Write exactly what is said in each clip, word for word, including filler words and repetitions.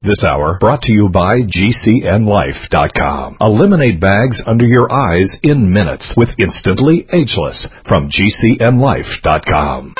This hour brought to you by G C N Life dot com. Eliminate bags under your eyes in minutes with Instantly Ageless from G C N Life dot com.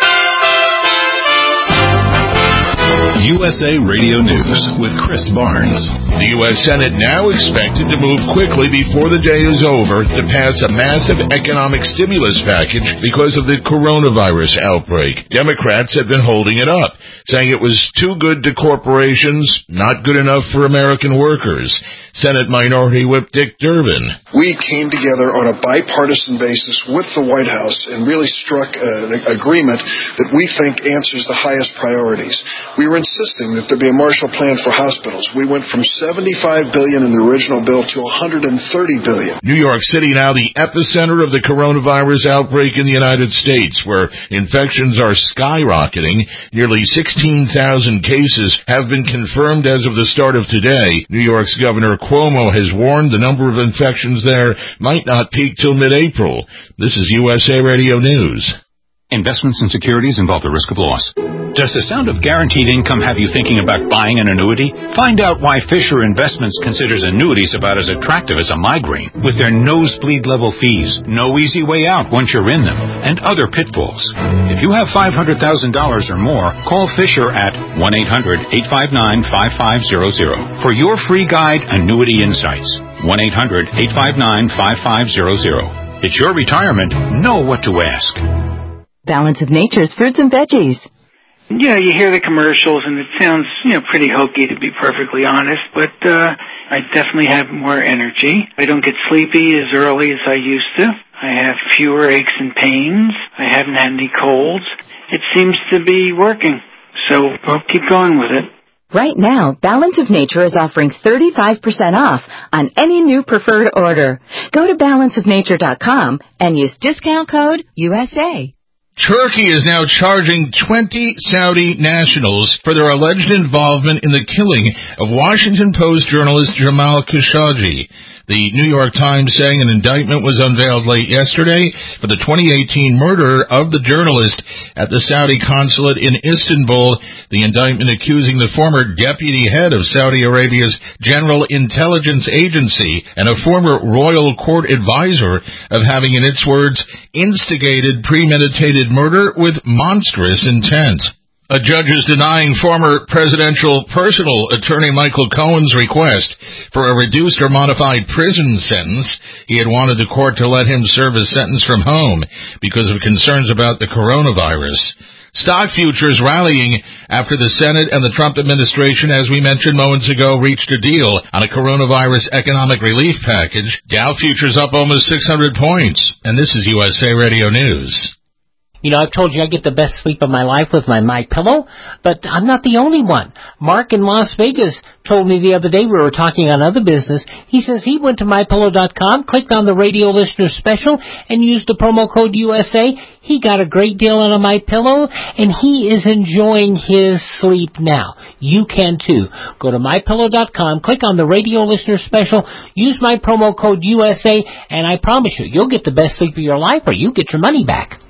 U S A Radio News with Chris Barnes. The U S Senate now expected to move quickly before the day is over to pass a massive economic stimulus package because of the coronavirus outbreak. Democrats have been holding it up, saying it was too good to corporations, not good enough for American workers. Senate Minority Whip Dick Durbin. We came together on a bipartisan basis with the White House and really struck an agreement that we think answers the highest priorities. We were insisting that there be a Marshall Plan for hospitals. We went from seventy-five billion dollars in the original bill to one hundred thirty billion dollars. New York City now the epicenter of the coronavirus outbreak in the United States, where infections are skyrocketing. Nearly sixteen thousand cases have been confirmed as of the start of today. New York's Governor Cuomo has warned the number of infections there might not peak till mid-April. This is U S A Radio News. Investments in securities involve the risk of loss. Does the sound of guaranteed income have you thinking about buying an annuity? Find out why Fisher Investments considers annuities about as attractive as a migraine, with their nosebleed level fees, no easy way out once you're in them, and other pitfalls. If you have five hundred thousand dollars or more, call Fisher at one eight hundred, eight five nine, five five zero zero for your free guide, Annuity Insights. one eight hundred, eight five nine, five five zero zero. It's your retirement. Know what to ask. Balance of Nature's fruits and veggies. You know, you hear the commercials and it sounds, you know, pretty hokey to be perfectly honest, but uh, I definitely have more energy. I don't get sleepy as early as I used to. I have fewer aches and pains. I haven't had any colds. It seems to be working, so I'll keep going with it. Right now, Balance of Nature is offering thirty-five percent off on any new preferred order. Go to balance of nature dot com and use discount code U S A. Turkey is now charging twenty Saudi nationals for their alleged involvement in the killing of Washington Post journalist Jamal Khashoggi. The New York Times saying an indictment was unveiled late yesterday for the twenty eighteen murder of the journalist at the Saudi consulate in Istanbul. The indictment accusing the former deputy head of Saudi Arabia's General Intelligence Agency and a former royal court advisor of having, in its words, instigated premeditated murder with monstrous intent. A judge is denying former presidential personal attorney Michael Cohen's request for a reduced or modified prison sentence. He had wanted the court to let him serve his sentence from home because of concerns about the coronavirus. Stock futures rallying after the Senate and the Trump administration, as we mentioned moments ago, reached a deal on a coronavirus economic relief package. Dow futures up almost six hundred points. And this is U S A Radio News. You know, I've told you I get the best sleep of my life with my MyPillow, but I'm not the only one. Mark in Las Vegas told me the other day, we were talking on other business, he says he went to my pillow dot com, clicked on the radio listener special, and used the promo code U S A. He got a great deal on a MyPillow, and he is enjoying his sleep now. You can too. Go to my pillow dot com, click on the radio listener special, use my promo code U S A, and I promise you, you'll get the best sleep of your life or you get your money back.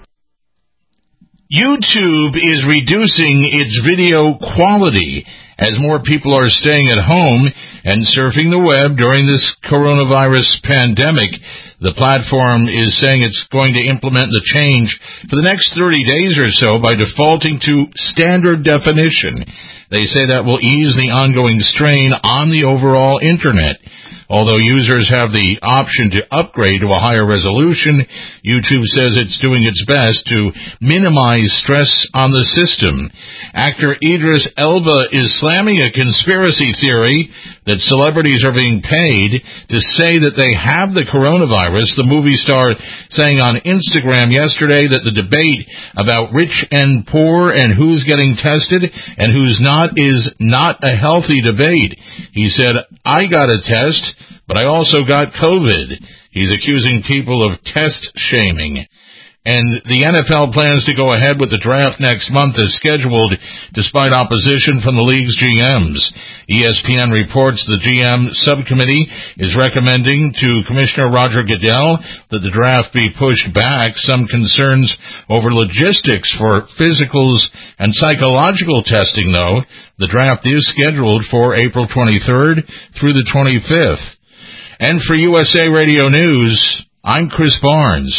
YouTube is reducing its video quality as more people are staying at home and surfing the web during this coronavirus pandemic. The platform is saying it's going to implement the change for the next thirty days or so by defaulting to standard definition. They say that will ease the ongoing strain on the overall Internet. Although users have the option to upgrade to a higher resolution, YouTube says it's doing its best to minimize stress on the system. Actor Idris Elba is slamming a conspiracy theory that celebrities are being paid to say that they have the coronavirus. The movie star saying on Instagram yesterday that the debate about rich and poor and who's getting tested and who's not is not a healthy debate. He said, I got a test, but I also got COVID. He's accusing people of test shaming. And the N F L plans to go ahead with the draft next month as scheduled, despite opposition from the league's G Ms. E S P N reports the G M subcommittee is recommending to Commissioner Roger Goodell that the draft be pushed back. Some concerns over logistics for physicals and psychological testing, though. The draft is scheduled for April twenty-third through the twenty-fifth. And for U S A Radio News, I'm Chris Barnes.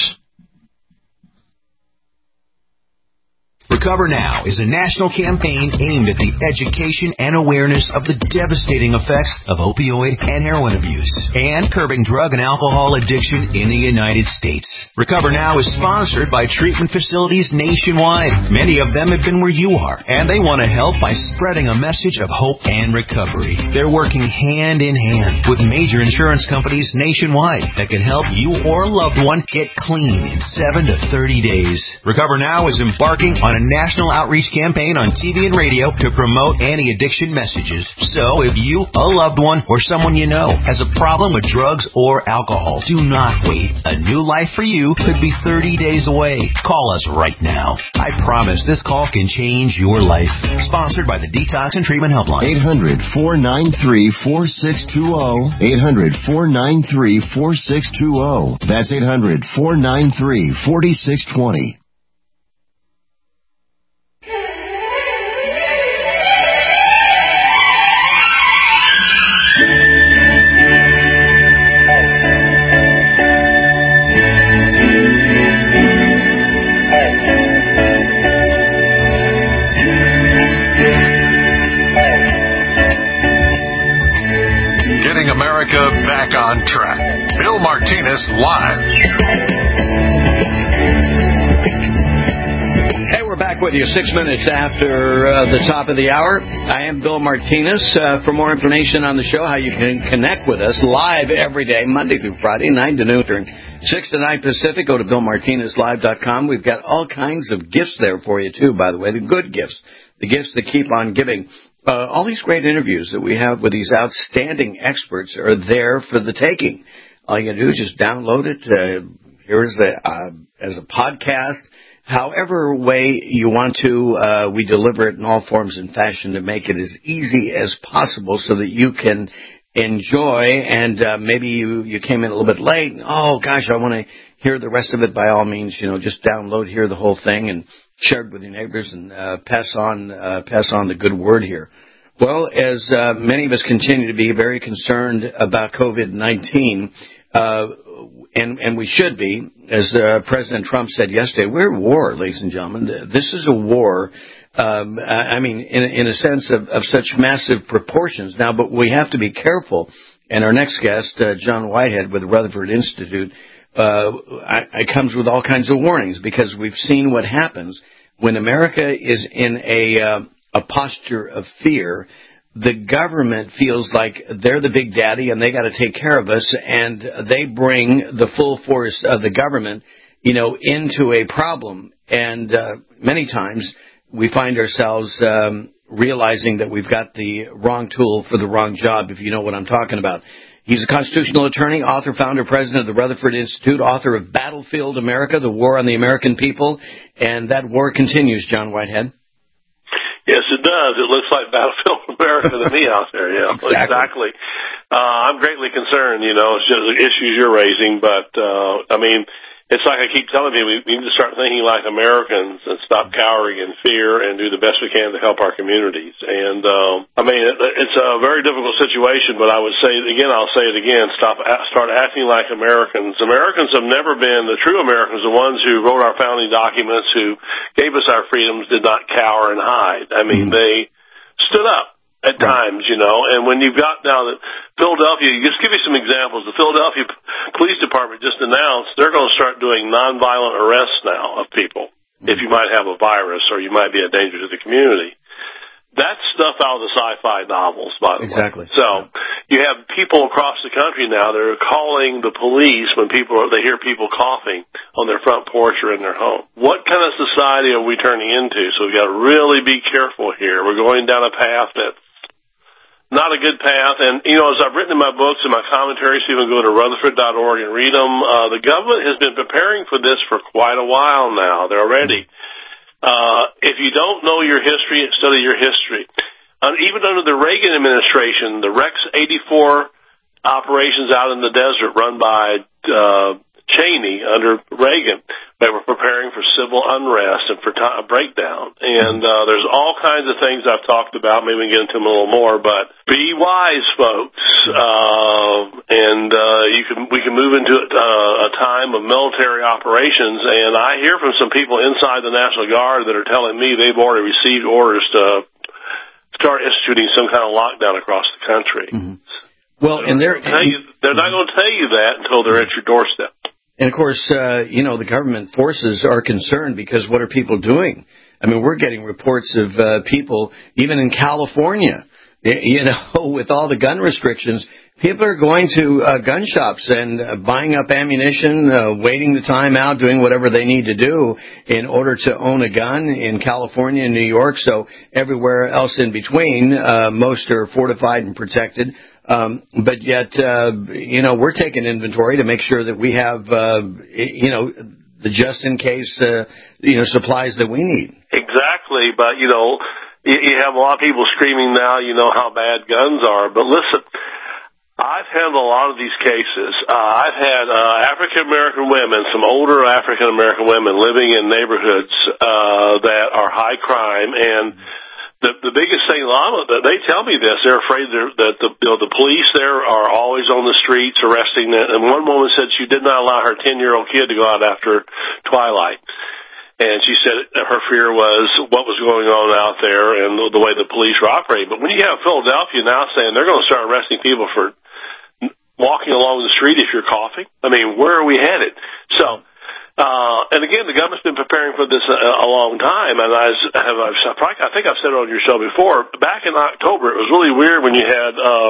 Recover Now is a national campaign aimed at the education and awareness of the devastating effects of opioid and heroin abuse and curbing drug and alcohol addiction in the United States. Recover Now is sponsored by treatment facilities nationwide. Many of them have been where you are, and they want to help by spreading a message of hope and recovery. They're working hand in hand with major insurance companies nationwide that can help you or a loved one get clean in seven to thirty days. Recover Now is embarking on a national outreach campaign on T V and radio to promote anti-addiction messages. So if you, a loved one, or someone you know has a problem with drugs or alcohol, do not wait. A new life for you could be thirty days away. Call us right now. I promise this call can change your life. Sponsored by the Detox and Treatment Helpline. eight hundred, four nine three, four six two zero. eight hundred, four nine three, four six two zero. That's eight hundred, four nine three, four six two zero. America back on track. Bill Martinez live. Hey, we're back with you six minutes after uh, the top of the hour. I am Bill Martinez. Uh, for more information on the show, how you can connect with us live every day, Monday through Friday, nine to noon, during six to nine Pacific, go to bill martinez live dot com. We've got all kinds of gifts there for you, too, by the way, the good gifts, the gifts that keep on giving. Uh, all these great interviews that we have with these outstanding experts are there for the taking. All you got to do is just download it. Uh, here's a, uh, as a podcast. However way you want to, uh, we deliver it in all forms and fashion to make it as easy as possible so that you can enjoy. And uh, maybe you, you came in a little bit late. And, oh, gosh, I want to hear the rest of it. By all means, you know, just download, hear the whole thing, and share it with your neighbors and uh, pass on uh, pass on the good word here. Well, as uh, many of us continue to be very concerned about COVID nineteen, uh, and, and we should be, as uh, President Trump said yesterday, we're at war, ladies and gentlemen. This is a war, um, I mean, in, in a sense of, of such massive proportions. Now, but we have to be careful. And our next guest, uh, John Whitehead with the Rutherford Institute, uh, I, I comes with all kinds of warnings, because we've seen what happens when America is in a, uh, a posture of fear. The government feels like they're the big daddy and they got to take care of us, and they bring the full force of the government, you know, into a problem. And uh, many times we find ourselves um, realizing that we've got the wrong tool for the wrong job, if you know what I'm talking about. He's a constitutional attorney, author, founder, president of the Rutherford Institute, author of Battlefield America, The War on the American People, and that war continues, John Whitehead. Yes, it does. It looks like Battlefield America to me out there. Yeah, exactly. exactly. Uh, I'm greatly concerned, you know, it's just the issues you're raising, but, uh, I mean, it's like I keep telling you, we need to start thinking like Americans and stop cowering in fear and do the best we can to help our communities. And, um, I mean, it, it's a very difficult situation, but I would say, again, I'll say it again, stop, start acting like Americans. Americans have never been, the true Americans, the ones who wrote our founding documents, who gave us our freedoms, did not cower and hide. I mean, they stood up at times, you know, and when you've got now that Philadelphia, just give you some examples. The Philadelphia Police Department just announced they're going to start doing nonviolent arrests now of people if you might have a virus or you might be a danger to the community. That's stuff out of the sci-fi novels, by the exactly. way. So you have people across the country now that are calling the police when people are, they hear people coughing on their front porch or in their home. What kind of society are we turning into? So we've got to really be careful here. We're going down a path that not a good path. And, you know, as I've written in my books and my commentaries, you can go to Rutherford dot org and read them. Uh, the government has been preparing for this for quite a while now. They're ready. Uh, if you don't know your history, study your history. Uh, even under the Reagan administration, the Rex eighty-four operations out in the desert run by uh, Cheney under Reagan, they were preparing for civil unrest and for t- a breakdown. And uh, there's all kinds of things I've talked about. Maybe we can get into them a little more, but be wise, folks. Uh, and uh, you can we can move into uh, a time of military operations. And I hear from some people inside the National Guard that are telling me they've already received orders to start instituting some kind of lockdown across the country. Mm-hmm. Well, and they're tell you, they're not going to tell you that until they're at your doorstep. And, of course, uh, you know, the government forces are concerned because what are people doing? I mean, we're getting reports of uh, people, even in California, you know, with all the gun restrictions, people are going to uh, gun shops and uh, buying up ammunition, uh, waiting the time out, doing whatever they need to do in order to own a gun in California and New York. So everywhere else in between, uh, most are fortified and protected. Um, but yet, uh, you know, we're taking inventory to make sure that we have, uh, you know, the just-in-case, uh, you know, supplies that we need. Exactly, but, you know, you, you have a lot of people screaming now, you know, how bad guns are. But listen, I've handled a lot of these cases. Uh, I've had uh, African-American women, some older African-American women living in neighborhoods uh, that are high crime, and The, the biggest thing, they tell me this, they're afraid that the, you know, the police there are always on the streets arresting them. And one woman said she did not allow her ten-year-old kid to go out after twilight. And she said her fear was what was going on out there and the, the way the police were operating. But when you have Philadelphia now saying they're going to start arresting people for walking along the street if you're coughing, I mean, where are we headed? So... Uh, and again, the government's been preparing for this a, a long time, and I have, I've, I think I've said it on your show before. Back in October, it was really weird when you had uh,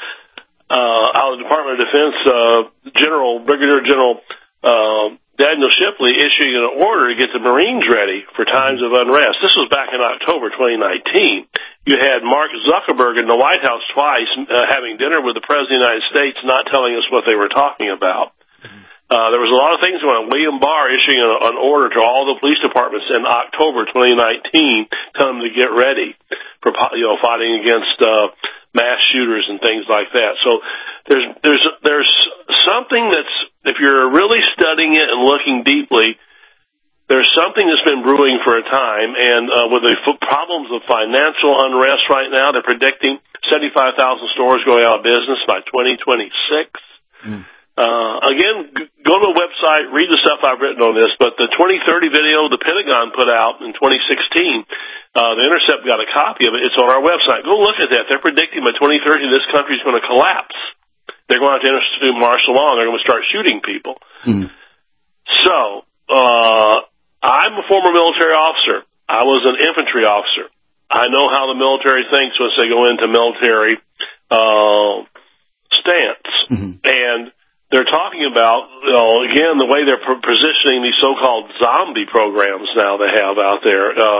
uh, out of the Department of Defense uh, General Brigadier General uh, Daniel Shipley issuing an order to get the Marines ready for times of unrest. This was back in October twenty nineteen. You had Mark Zuckerberg in the White House twice uh, having dinner with the President of the United States, not telling us what they were talking about. Uh, there was a lot of things going on. William Barr issuing an, an order to all the police departments in October twenty nineteen, telling them to get ready for, you know, fighting against uh, mass shooters and things like that. So there's there's there's something that's, if you're really studying it and looking deeply, there's something that's been brewing for a time. And uh, with the f- problems of financial unrest right now, they're predicting seventy-five thousand stores going out of business by twenty twenty-six. Mm. Uh, again, g- go to the website, read the stuff I've written on this, but the twenty thirty video the Pentagon put out in twenty sixteen, uh, The Intercept got a copy of it. It's on our website. Go look at that. They're predicting by twenty thirty this country's going to collapse. They're going to have to institute martial law, and they're going to start shooting people. Mm. So, uh, I'm a former military officer. I was an infantry officer. I know how the military thinks once they go into military, uh, stance. Mm-hmm. And they're talking about, you know, again, the way they're positioning these so-called zombie programs now they have out there. Uh,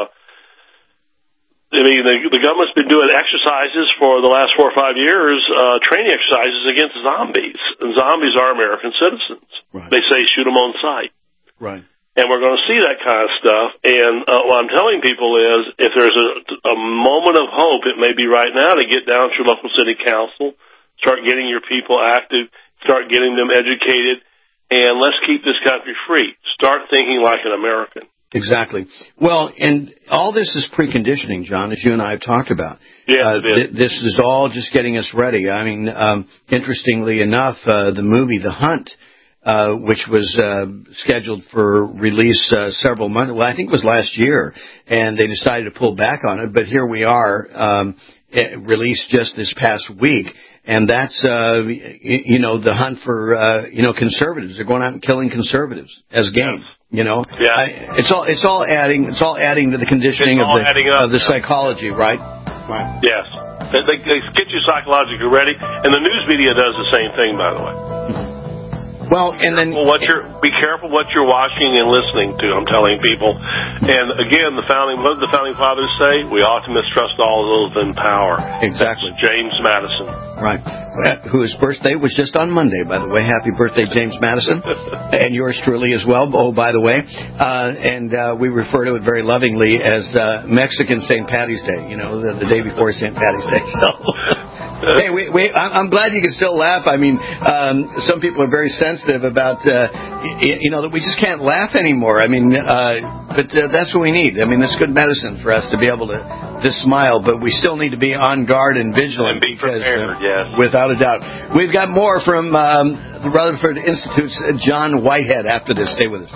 I mean, the, the government's been doing exercises for the last four or five years, uh, training exercises against zombies. And zombies are American citizens. Right. They say shoot them on sight. Right. And we're going to see that kind of stuff. And uh, what I'm telling people is if there's a, a moment of hope, it may be right now to get down to your local city council, start getting your people active, start getting them educated, and let's keep this country free. Start thinking like an American. Exactly. Well, and all this is preconditioning, John, as you and I have talked about. Yeah, uh, th- this is all just getting us ready. I mean, um, interestingly enough, uh, the movie The Hunt, uh, which was uh, scheduled for release uh, several months, well, I think it was last year, and they decided to pull back on it, but here we are, um, released just this past week. And that's, uh, you know, the hunt for, uh, you know, conservatives. They're going out and killing conservatives as game, you know. Yeah. I, it's all, it's all adding, it's all adding to the conditioning of the, up, of the yeah. psychology, right? Right. Yes. They, they, they get you psychologically ready, and the news media does the same thing, by the way. Well, and then well, what you're be careful what you're watching and listening to. I'm telling people. And again, the founding what did the founding fathers say? We ought to mistrust all of those in power. Exactly. James Madison. Right. Whose birthday was just on Monday, by the way. Happy birthday, James Madison, and yours truly as well. Oh, by the way, uh, and uh, we refer to it very lovingly as uh, Mexican Saint Patty's Day. You know, the, the day before Saint Patty's Day. So. Hey, we, we, I'm glad you can still laugh. I mean, um, some people are very sensitive about, uh, you know, that we just can't laugh anymore. I mean, uh, but uh, that's what we need. I mean, it's good medicine for us to be able to, to smile, but we still need to be on guard and vigilant. And be because, prepared, uh, yes. Without a doubt. We've got more from um, the Rutherford Institute's John Whitehead after this. Stay with us.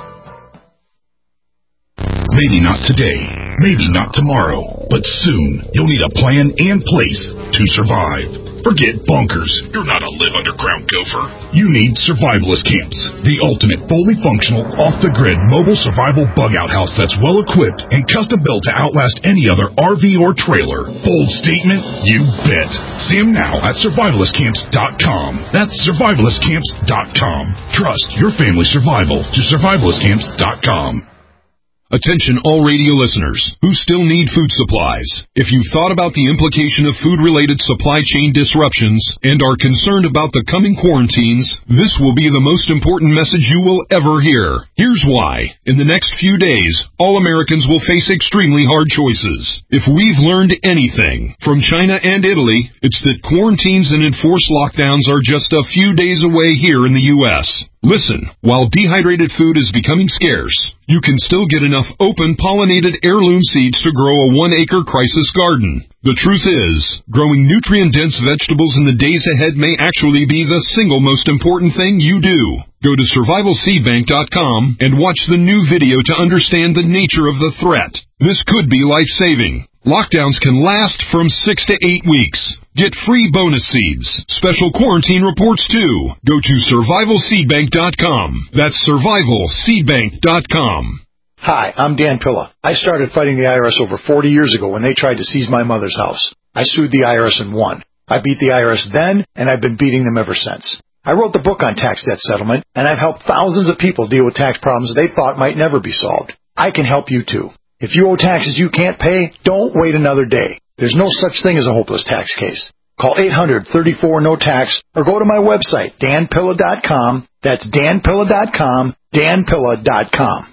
Maybe not today, maybe not tomorrow, but soon you'll need a plan and place to survive. Forget bunkers. You're not a live underground gopher. You need Survivalist Camps, the ultimate fully functional, off-the-grid mobile survival bug-out house that's well-equipped and custom-built to outlast any other R V or trailer. Bold statement? You bet. See them now at survivalist camps dot com. That's survivalist camps dot com. Trust your family's survival to survivalist camps dot com. Attention all radio listeners who still need food supplies. If you've thought about the implication of food-related supply chain disruptions and are concerned about the coming quarantines, this will be the most important message you will ever hear. Here's why. In the next few days, all Americans will face extremely hard choices. If we've learned anything from China and Italy, it's that quarantines and enforced lockdowns are just a few days away here in the U S Listen, while dehydrated food is becoming scarce, you can still get enough open pollinated heirloom seeds to grow a one-acre crisis garden. The truth is, growing nutrient-dense vegetables in the days ahead may actually be the single most important thing you do. Go to survival seed bank dot com and watch the new video to understand the nature of the threat. This could be life-saving. Lockdowns can last from six to eight weeks. Get free bonus seeds, special quarantine reports too. Go to survival seed bank dot com. That's survival seed bank dot com. Hi, I'm Dan Pilla. I started fighting the I R S over forty years ago when they tried to seize my mother's house. I sued the I R S and won. I beat the I R S then, and I've been beating them ever since. I wrote the book on tax debt settlement, and I've helped thousands of people deal with tax problems they thought might never be solved. I can help you too. If you owe taxes you can't pay, don't wait another day. There's no such thing as a hopeless tax case. Call eight hundred, thirty-four, no tax or go to my website, dan pilla dot com. That's dan pilla dot com, dan pilla dot com.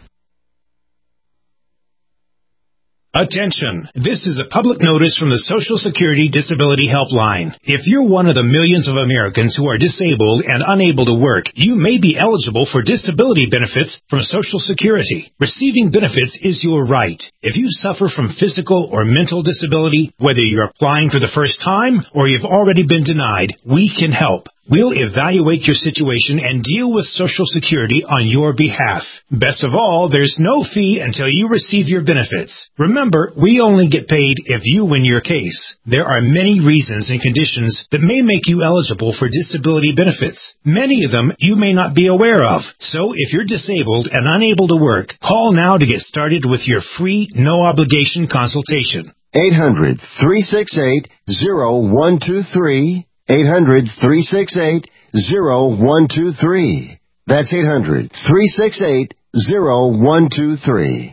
Attention! This is a public notice from the Social Security Disability Helpline. If you're one of the millions of Americans who are disabled and unable to work, you may be eligible for disability benefits from Social Security. Receiving benefits is your right. If you suffer from physical or mental disability, whether you're applying for the first time or you've already been denied, we can help. We'll evaluate your situation and deal with Social Security on your behalf. Best of all, there's no fee until you receive your benefits. Remember, we only get paid if you win your case. There are many reasons and conditions that may make you eligible for disability benefits. Many of them you may not be aware of. So if you're disabled and unable to work, call now to get started with your free, no-obligation consultation. eight hundred, three six eight, zero one two three. eight hundred, three six eight, zero one two three. That's eight hundred, three six eight, zero one two three.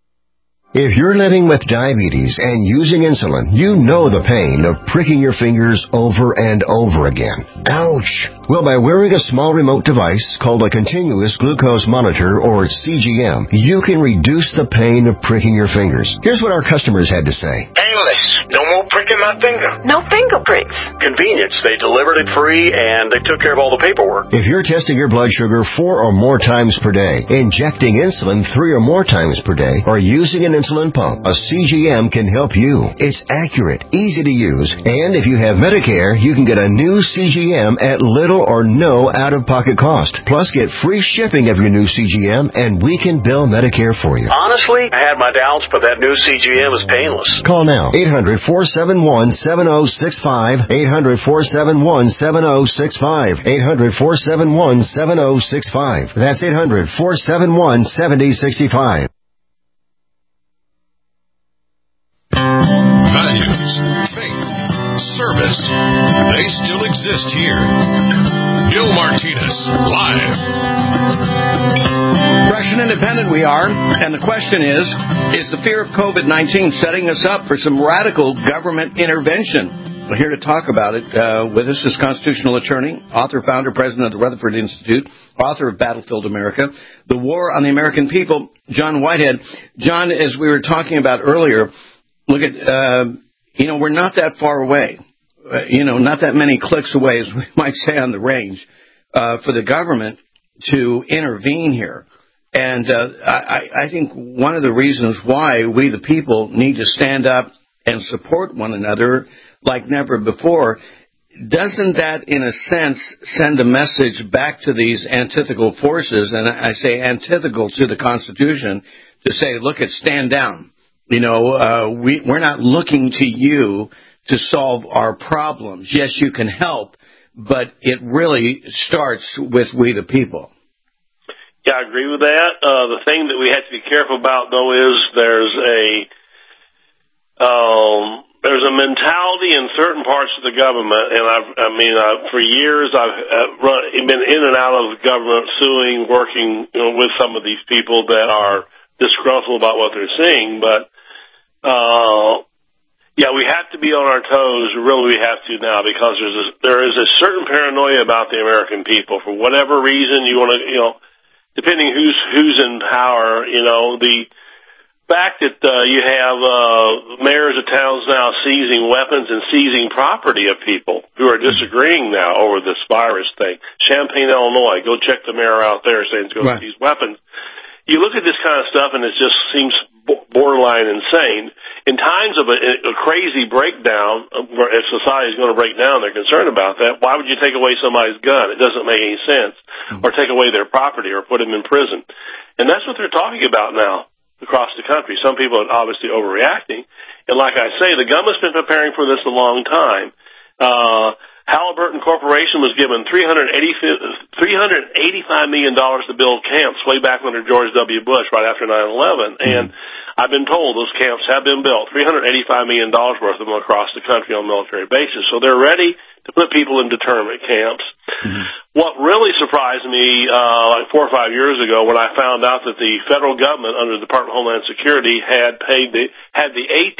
If you're living with diabetes and using insulin, you know the pain of pricking your fingers over and over again. Ouch! Well, by wearing a small remote device called a continuous glucose monitor, or C G M, you can reduce the pain of pricking your fingers. Here's what our customers had to say. Painless. No more pricking my finger. No finger pricks. Convenience. They delivered it free and they took care of all the paperwork. If you're testing your blood sugar four or more times per day, injecting insulin three or more times per day, or using an insulin pump, a C G M can help you. It's accurate, easy to use, and if you have Medicare, you can get a new C G M at little or no out-of-pocket cost. Plus, get free shipping of your new C G M, and we can bill Medicare for you. Honestly, I had my doubts, but that new C G M is painless. Call now. eight hundred, four seven one, seven oh six five. eight hundred, four seven one, seven oh six five. eight hundred, four seven one, seven oh six five. That's eight hundred, four seven one, seven oh six five. Values, faith, service, they still exist here. Bill Martinez, live. Fresh and independent we are, and the question is, is the fear of COVID nineteen setting us up for some radical government intervention? We're here to talk about it. Uh, with us is constitutional attorney, author, founder, president of the Rutherford Institute, author of Battlefield America, The War on the American People, John Whitehead. John, as we were talking about earlier, look at, uh, you know, we're not that far away. Uh, you know, not that many clicks away, as we might say on the range, uh, for the government to intervene here. And uh, I, I think one of the reasons why we, the people, need to stand up and support one another like never before, doesn't that, in a sense, send a message back to these antithetical forces, and I say antithetical to the Constitution, to say, look, it stand down. You know, uh, we, we're not looking to you to solve our problems. Yes, you can help, but it really starts with we, the people. Yeah, I agree with that. Uh, the thing that we have to be careful about, though, is there's a... Um, There's a mentality in certain parts of the government, and I've, I mean, uh, for years I've uh, run, been in and out of government, suing, working you know, with some of these people that are disgruntled about what they're seeing. But uh, yeah, we have to be on our toes. Really, we have to now, because there's a, there is a certain paranoia about the American people. For whatever reason, you want to, you know, depending who's who's in power, you know, the fact that uh, you have uh, mayors of towns now seizing weapons and seizing property of people who are disagreeing now over this virus thing. Champaign, Illinois, go check the mayor out there saying he's going to seize weapons. You look at this kind of stuff and it just seems borderline insane. In times of a, a crazy breakdown, where if society is going to break down, they're concerned about that. Why would you take away somebody's gun? It doesn't make any sense. Or take away their property or put them in prison. And that's what they're talking about now across the country. Some people are obviously overreacting. And like I say, the government's been preparing for this a long time. Uh, Halliburton Corporation was given three hundred eighty-five million dollars to build camps way back under George W. Bush, right after nine eleven. Mm-hmm. And I've been told those camps have been built, three hundred eighty-five million dollars worth of them across the country on military bases. So they're ready to put people in internment camps. Mm-hmm. What really surprised me, uh, like four or five years ago, when I found out that the federal government under the Department of Homeland Security had paid the, had the A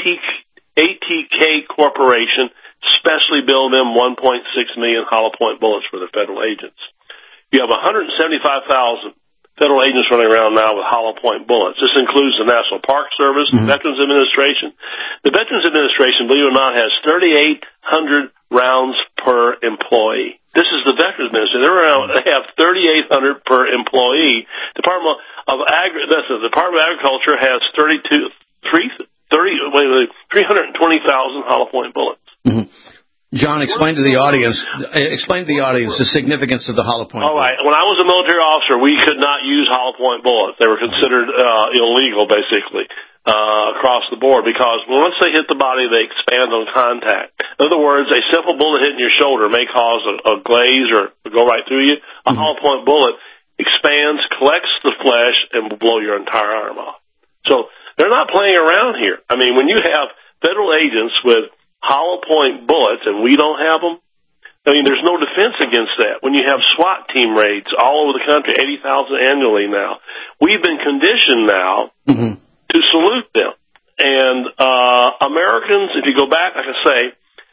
T K Corporation specially build them one point six million hollow point bullets for the federal agents. You have one hundred seventy-five thousand federal agents running around now with hollow point bullets. This includes the National Park Service, mm-hmm. the Veterans Administration. The Veterans Administration, believe it or not, has thirty-eight hundred rounds per employee. This is the Veterans Administration. They're around, they have thirty-eight hundred per employee. Department of Agri- that's the Department of Agriculture has thirty-two, three, thirty, wait, wait, three hundred twenty thousand hollow point bullets. Mm-hmm. John, explain to the audience, explain to the audience the significance of the hollow point All right. bullet. When I was a military officer, we could not use hollow point bullets. They were considered uh, illegal, basically, uh, across the board, because once they hit the body, they expand on contact. In other words, a simple bullet hitting your shoulder may cause a, a glaze or go right through you. A mm-hmm. hollow point bullet expands, collects the flesh, and will blow your entire arm off. So they're not playing around here. I mean, when you have federal agents with hollow point bullets, and we don't have them, I mean, there's no defense against that. When you have SWAT team raids all over the country, eighty thousand annually now, we've been conditioned now mm-hmm. to salute them. And uh, Americans, if you go back, like I say,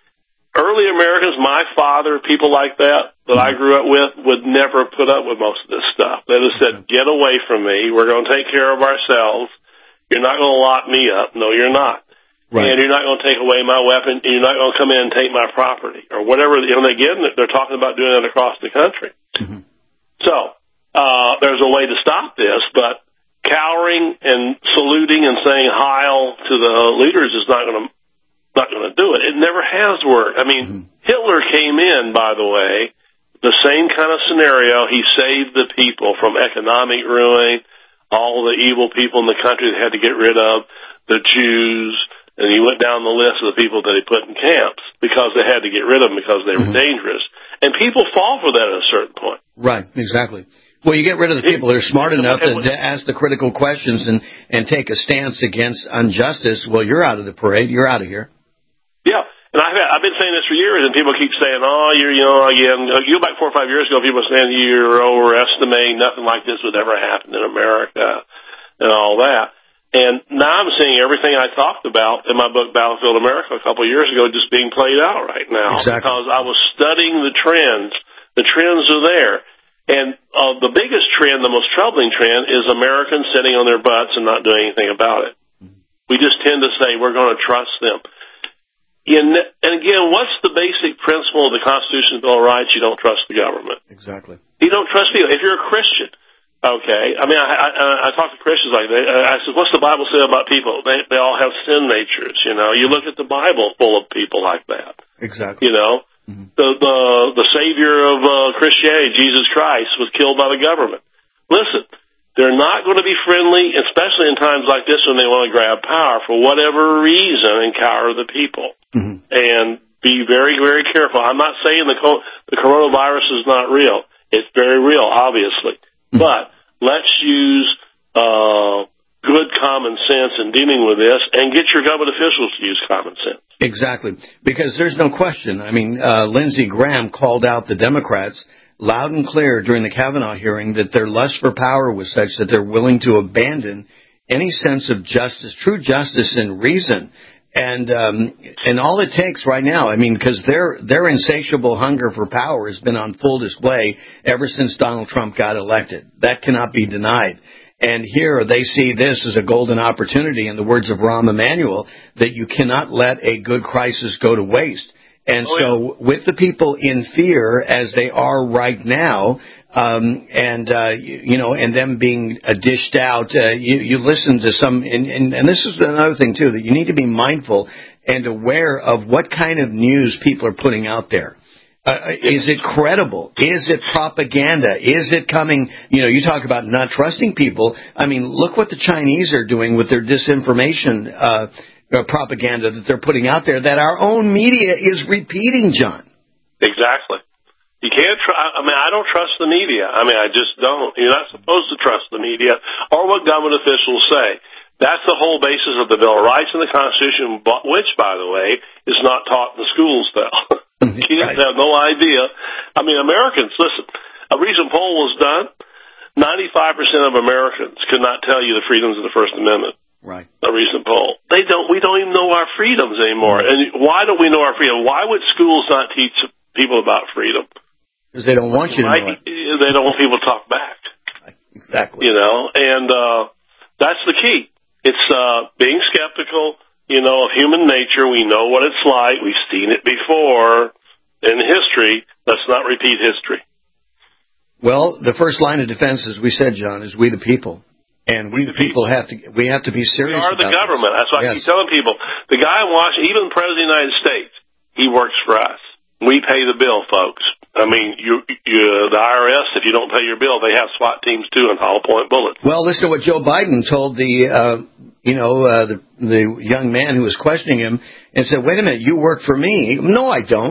early Americans, my father, people like that, that I grew up with, would never put up with most of this stuff. They just said, get away from me. We're going to take care of ourselves. You're not going to lock me up. No, you're not. Right. And you're not going to take away my weapon, and you're not going to come in and take my property, or whatever. You know, again, they're talking about doing that across the country. Mm-hmm. So, uh, there's a way to stop this, but cowering and saluting and saying Heil to the leaders is not going to, not going to do it. It never has worked. I mean, mm-hmm. Hitler came in, by the way, the same kind of scenario. He saved the people from economic ruin, all the evil people in the country that had to get rid of, the Jews. And he went down the list of the people that he put in camps because they had to get rid of them because they were mm-hmm. dangerous. And people fall for that at a certain point. Right, exactly. Well, you get rid of the people that are smart enough to, to ask the critical questions and, and take a stance against injustice. Well, you're out of the parade. You're out of here. Yeah. And And I've, I've been saying this for years, and people keep saying, oh, you're, you know, again, you go back four or five years ago, people were saying you're overestimating, nothing like this would ever happen in America, and all that. And now I'm seeing everything I talked about in my book, Battlefield America, a couple of years ago, just being played out right now. Exactly. Because I was studying the trends. The trends are there. And uh, the biggest trend, the most troubling trend, is Americans sitting on their butts and not doing anything about it. We just tend to say we're going to trust them. In, and again, what's the basic principle of the Constitution and Bill of Rights? You don't trust the government. Exactly. You don't trust people. If you're a Christian, okay, I mean, I, I, I talk to Christians like that. I said, what's the Bible say about people? They, they all have sin natures, you know. You look at the Bible full of people like that. Exactly. You know, mm-hmm. the, the, the savior of uh, Christianity, Jesus Christ, was killed by the government. Listen, they're not going to be friendly, especially in times like this when they want to grab power for whatever reason and cower the people. Mm-hmm. And be very, very careful. I'm not saying the co- the coronavirus is not real. It's very real, obviously. Mm-hmm. But let's use uh, good common sense in dealing with this and get your government officials to use common sense. Exactly. Because there's no question. I mean, uh, Lindsey Graham called out the Democrats loud and clear during the Kavanaugh hearing that their lust for power was such that they're willing to abandon any sense of justice, true justice and reason. And um, and all it takes right now, I mean, because their their insatiable hunger for power has been on full display ever since Donald Trump got elected. That cannot be denied. And here they see this as a golden opportunity, in the words of Rahm Emanuel, that you cannot let a good crisis go to waste. And oh, so yeah. with the people in fear, as they are right now, um, and, uh, you, you know, and them being uh, dished out, uh, you, you listen to some, and, and, and this is another thing, too, that you need to be mindful and aware of what kind of news people are putting out there. Uh, is it credible? Is it propaganda? Is it coming, you know, you talk about not trusting people. I mean, look what the Chinese are doing with their disinformation uh Uh, propaganda that they're putting out there that our own media is repeating, John. Exactly. You can't tr- I mean, I don't trust the media. I mean, I just don't. You're not supposed to trust the media or what government officials say. That's the whole basis of the Bill of Rights and the Constitution, which, by the way, is not taught in the schools now. Kids right. have no idea. I mean, Americans, listen, a recent poll was done. ninety-five percent of Americans could not tell you the freedoms of the First Amendment. Right. A recent poll. They don't, we don't even know our freedoms anymore. And why don't we know our freedom? Why would schools not teach people about freedom? Because they don't want you to know it. They don't want people to talk back. Exactly. You know, and, uh, that's the key. It's, uh, being skeptical, you know, of human nature. We know what it's like. We've seen it before in history. Let's not repeat history. Well, the first line of defense, as we said, John, is we the people. And we, the people, have to we have to be serious about about We are the government. This. That's why yes. I keep telling people. The guy in Washington, even the President of the United States, he works for us. We pay the bill, folks. I mean, you, you, the I R S, if you don't pay your bill, they have SWAT teams, too, and hollow-point bullets. Well, listen to what Joe Biden told the, uh, you know, uh, the, the young man who was questioning him and said, wait a minute, you work for me. No, I don't.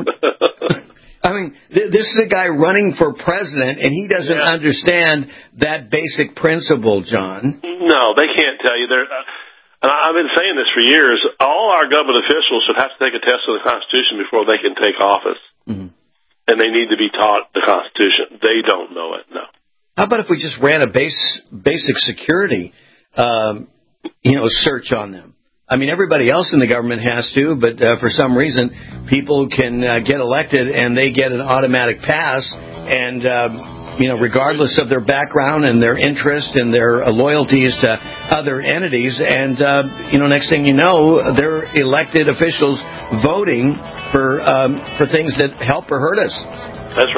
I mean, th- this is a guy running for president, and he doesn't yeah. understand that basic principle, John. No, they can't tell you. They're, uh, and I've been saying this for years. All our government officials should have to take a test of the Constitution before they can take office. Mm-hmm. And they need to be taught the Constitution. They don't know it, no. How about if we just ran a base, basic security, um, you know, search on them? I mean, everybody else in the government has to, but uh, for some reason, people can uh, get elected and they get an automatic pass. And, uh, you know, regardless of their background and their interest and their uh, loyalties to other entities. And, uh, you know, next thing you know, they're elected officials voting for um, for things that help or hurt us. That's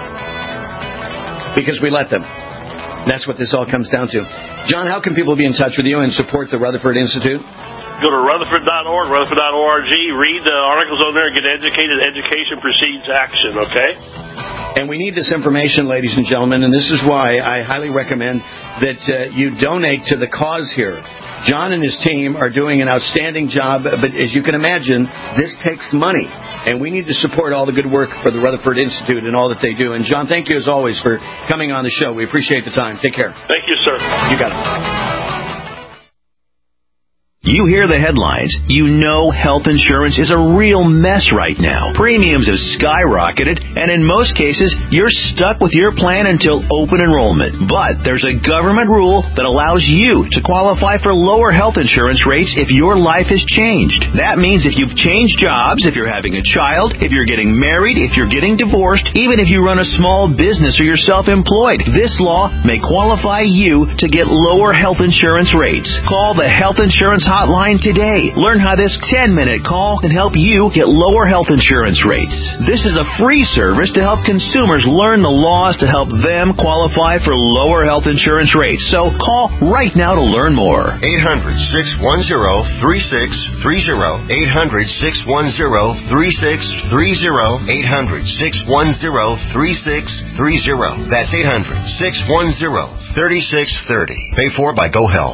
right. Because we let them. That's what this all comes down to. John, how can people be in touch with you and support the Rutherford Institute? Go to Rutherford dot org, Rutherford dot org. Read the articles on there and get educated. Education precedes action, okay? And we need this information, ladies and gentlemen, and this is why I highly recommend that uh, you donate to the cause here. John and his team are doing an outstanding job, but as you can imagine, this takes money. And we need to support all the good work for the Rutherford Institute and all that they do. And, John, thank you, as always, for coming on the show. We appreciate the time. Take care. Thank you, sir. You got it. You hear the headlines. You know health insurance is a real mess right now. Premiums have skyrocketed, and in most cases, you're stuck with your plan until open enrollment. But there's a government rule that allows you to qualify for lower health insurance rates if your life has changed. That means if you've changed jobs, if you're having a child, if you're getting married, if you're getting divorced, even if you run a small business or you're self-employed, this law may qualify you to get lower health insurance rates. Call the Health Insurance Hotline today. Learn how this ten-minute call can help you get lower health insurance rates. This is a free service to help consumers learn the laws to help them qualify for lower health insurance rates. So call right now to learn more. eight hundred, six one zero, three six three zero. eight hundred, six one zero, three six three zero. eight hundred, six one zero, three six three zero. That's eight hundred, six one zero, three six three zero. Paid for by GoHealth.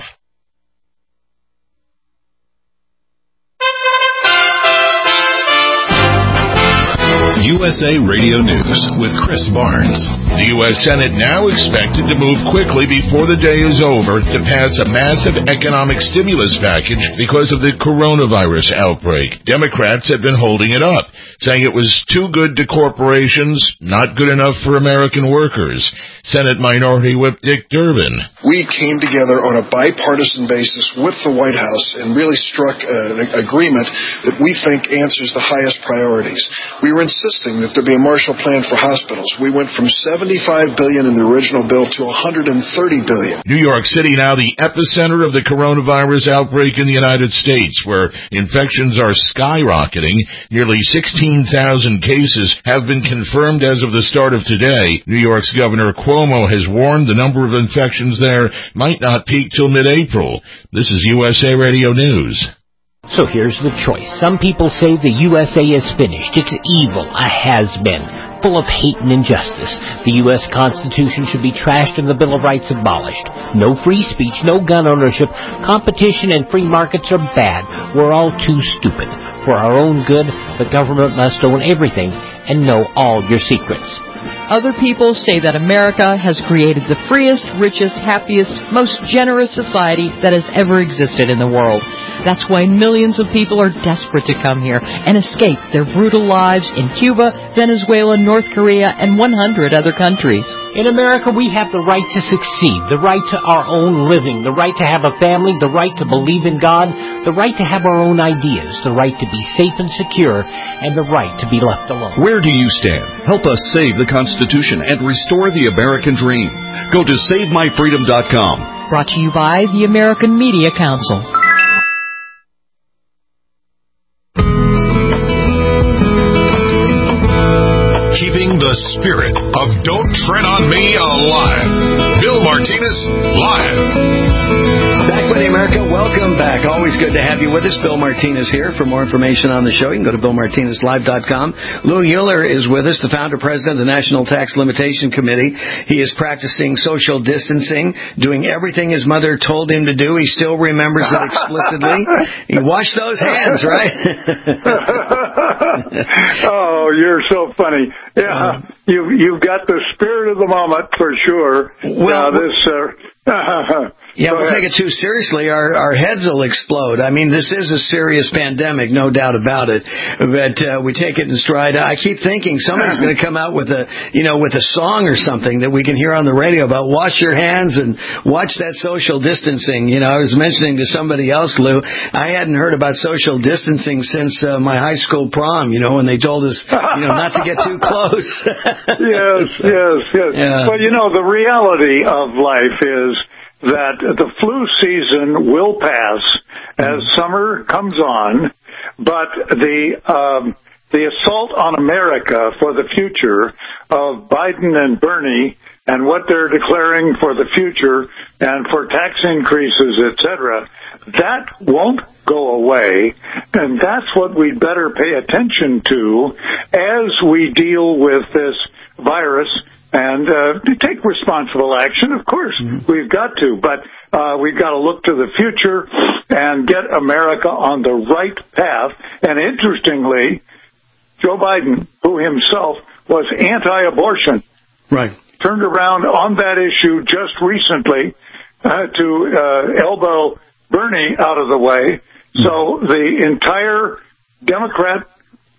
U S A Radio News with Chris Barnes. The U S Senate now expected to move quickly before the day is over to pass a massive economic stimulus package because of the coronavirus outbreak. Democrats have been holding it up, saying it was too good to corporations, not good enough for American workers. Senate Minority Whip Dick Durbin. We came together on a bipartisan basis with the White House and really struck an agreement that we think answers the highest priorities. We were insisting that there be a Marshall Plan for hospitals. We went from seventy-five billion dollars in the original bill to one hundred thirty billion dollars. New York City now the epicenter of the coronavirus outbreak in the United States, where infections are skyrocketing. Nearly sixteen thousand cases have been confirmed as of the start of today. New York's Governor Cuomo has warned the number of infections there might not peak till mid-April. This is U S A Radio News. So here's the choice. Some people say the U S A is finished. It's evil, a has-been, full of hate and injustice. The U S Constitution should be trashed and the Bill of Rights abolished. No free speech, no gun ownership. Competition and free markets are bad. We're all too stupid. For our own good, the government must own everything and know all your secrets. Other people say that America has created the freest, richest, happiest, most generous society that has ever existed in the world. That's why millions of people are desperate to come here and escape their brutal lives in Cuba, Venezuela, North Korea, and one hundred other countries. In America, we have the right to succeed, the right to our own living, the right to have a family, the right to believe in God, the right to have our own ideas, the right to be safe and secure, and the right to be left alone. Where do you stand? Help us save the Constitution and restore the American dream. Go to save my freedom dot com. Brought to you by the American Media Council. Keeping the spirit of Don't Tread on Me alive. Bill Martinez, live. Back with America. Welcome back. Always good to have you with us. Bill Martinez here. For more information on the show, you can go to bill martinez live dot com. Lou Euler is with us, the founder, president of the National Tax Limitation Committee. He is practicing social distancing, doing everything his mother told him to do. He still remembers it explicitly. He washed those hands, right? Oh, you're so funny. Yeah, you've, you've got the spirit of the moment for sure. Well, uh, this... Uh, Yeah, we'll take it too seriously. Our our heads will explode. I mean, this is a serious pandemic, no doubt about it. But uh, we take it in stride. I keep thinking somebody's going to come out with a, you know, with a song or something that we can hear on the radio about wash your hands and watch that social distancing. You know, I was mentioning to somebody else, Lou, I hadn't heard about social distancing since uh, my high school prom. You know, when they told us, you know, not to get too close. yes, yes, yes. Yeah. Well, you know, the reality of life is that the flu season will pass as summer comes on, but the um, the assault on America for the future of Biden and Bernie and what they're declaring for the future and for tax increases, et cetera, that won't go away, and that's what we'd better pay attention to as we deal with this virus. And uh, to take responsible action, of course, mm-hmm. we've got to. But uh, we've got to look to the future and get America on the right path. And interestingly, Joe Biden, who himself was anti-abortion, right, turned around on that issue just recently uh, to uh, elbow Bernie out of the way. So the entire Democrat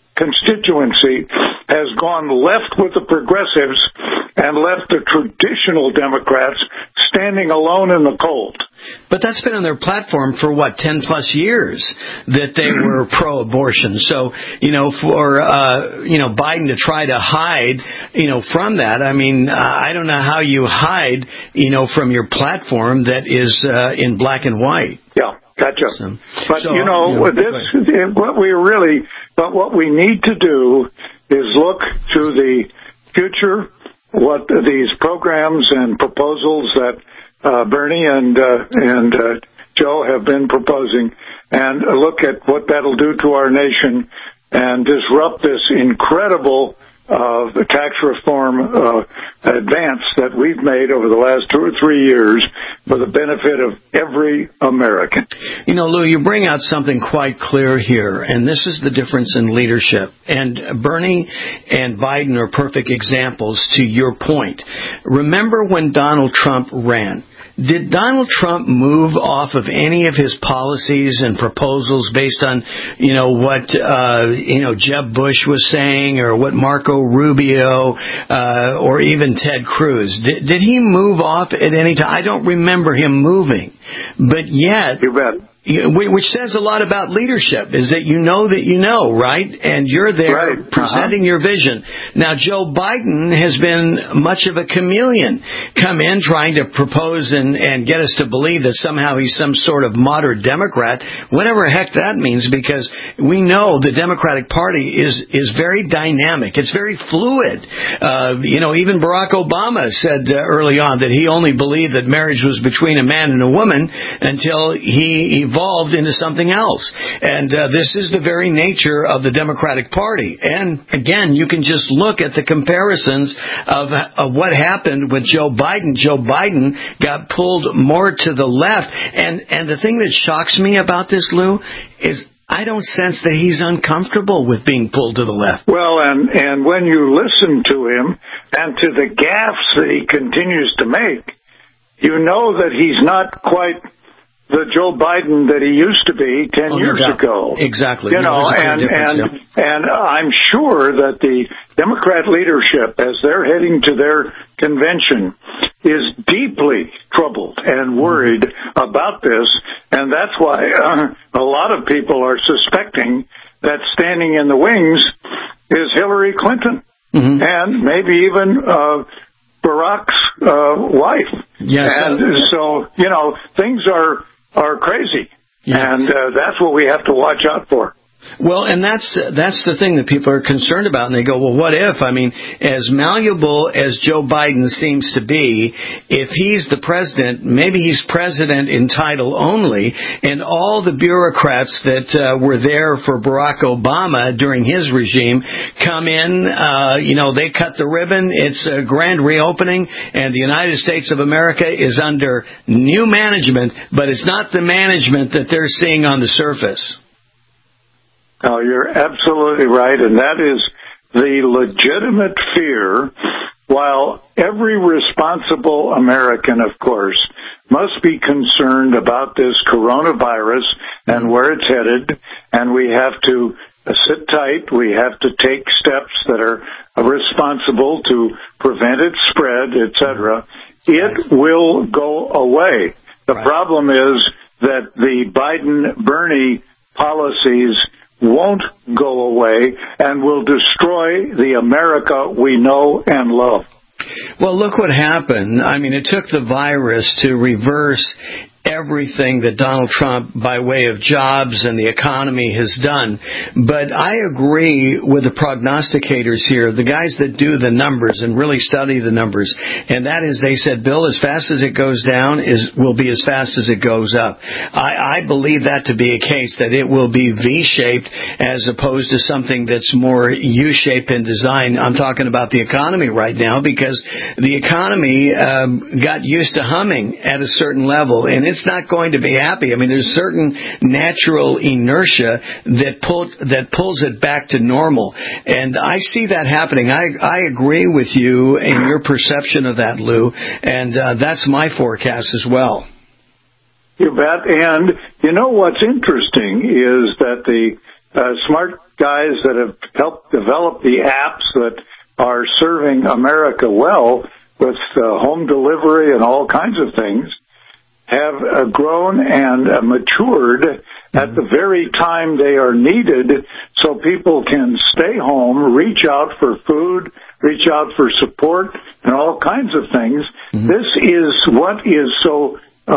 constituency has gone left with the progressives and left the traditional Democrats standing alone in the cold. But that's been on their platform for, what, ten plus years, that they were pro-abortion. So, you know, for, uh, you know, Biden to try to hide, you know, from that, I mean, uh, I don't know how you hide, you know, from your platform that is uh, in black and white. Yeah. Gotcha. So, but, so, you know, you know this, what we really, but what we need to do is look to the future, what these programs and proposals that uh, Bernie and, uh, and uh, Joe have been proposing, and look at what that'll do to our nation and disrupt this incredible of the tax reform uh, advance that we've made over the last two or three years for the benefit of every American. You know, Lou, you bring out something quite clear here, and this is the difference in leadership. And Bernie and Biden are perfect examples to your point. Remember when Donald Trump ran? Did Donald Trump move off of any of his policies and proposals based on, you know, what, uh, you know, Jeb Bush was saying, or what Marco Rubio, uh, or even Ted Cruz? Did, did he move off at any time? I don't remember him moving. But yet, you bet. Which says a lot about leadership, is that you know that you know, right? And you're there right. presenting uh-huh. your vision. Now, Joe Biden has been much of a chameleon, come in trying to propose and, and get us to believe that somehow he's some sort of moderate Democrat, whatever the heck that means, because we know the Democratic Party is, is very dynamic. It's very fluid. Uh, you know, even Barack Obama said uh, early on that he only believed that marriage was between a man and a woman until he evolved evolved into something else. And uh, this is the very nature of the Democratic Party. And again, you can just look at the comparisons of, of what happened with Joe Biden. Joe Biden got pulled more to the left. And, and the thing that shocks me about this, Lou, is I don't sense that he's uncomfortable with being pulled to the left. Well, and, and when you listen to him and to the gaffes that he continues to make, you know that he's not quite the Joe Biden that he used to be ten oh, years no ago. Exactly. You know, and and yeah. and I'm sure that the Democrat leadership, as they're heading to their convention, is deeply troubled and worried about this, and that's why uh, a lot of people are suspecting that standing in the wings is Hillary Clinton, mm-hmm. and maybe even uh, Barack's uh, wife. Yes. And so, you know, things are are crazy, yeah. and uh, that's what we have to watch out for. Well, and that's that's the thing that people are concerned about, and they go, well, what if? I mean, as malleable as Joe Biden seems to be, if he's the president, maybe he's president in title only, and all the bureaucrats that uh, were there for Barack Obama during his regime come in, uh, you know, they cut the ribbon, it's a grand reopening, and the United States of America is under new management, but it's not the management that they're seeing on the surface. Oh, you're absolutely right, and that is the legitimate fear, while every responsible American, of course, must be concerned about this coronavirus and where it's headed, and we have to sit tight, we have to take steps that are responsible to prevent its spread, et cetera. It will go away. The right. problem is that the Biden-Bernie policies won't go away and will destroy the America we know and love. Well, look what happened. I mean, it took the virus to reverse everything that Donald Trump, by way of jobs and the economy, has done. But I agree with the prognosticators here, the guys that do the numbers and really study the numbers. And that is, they said, Bill, as fast as it goes down is will be as fast as it goes up. I, I believe that to be a case, that it will be V-shaped as opposed to something that's more U-shaped in design. I'm talking about the economy right now, because the economy um, got used to humming at a certain level, and it's It's not going to be happy. I mean, there's certain natural inertia that pull, that pulls it back to normal. And I see that happening. I, I agree with you in your perception of that, Lou, and uh, that's my forecast as well. You bet. And you know what's interesting is that the uh, smart guys that have helped develop the apps that are serving America well with uh, home delivery and all kinds of things have uh, grown and uh, matured at the very time they are needed so people can stay home, reach out for food, reach out for support, and all kinds of things. Mm-hmm. This is what is so uh,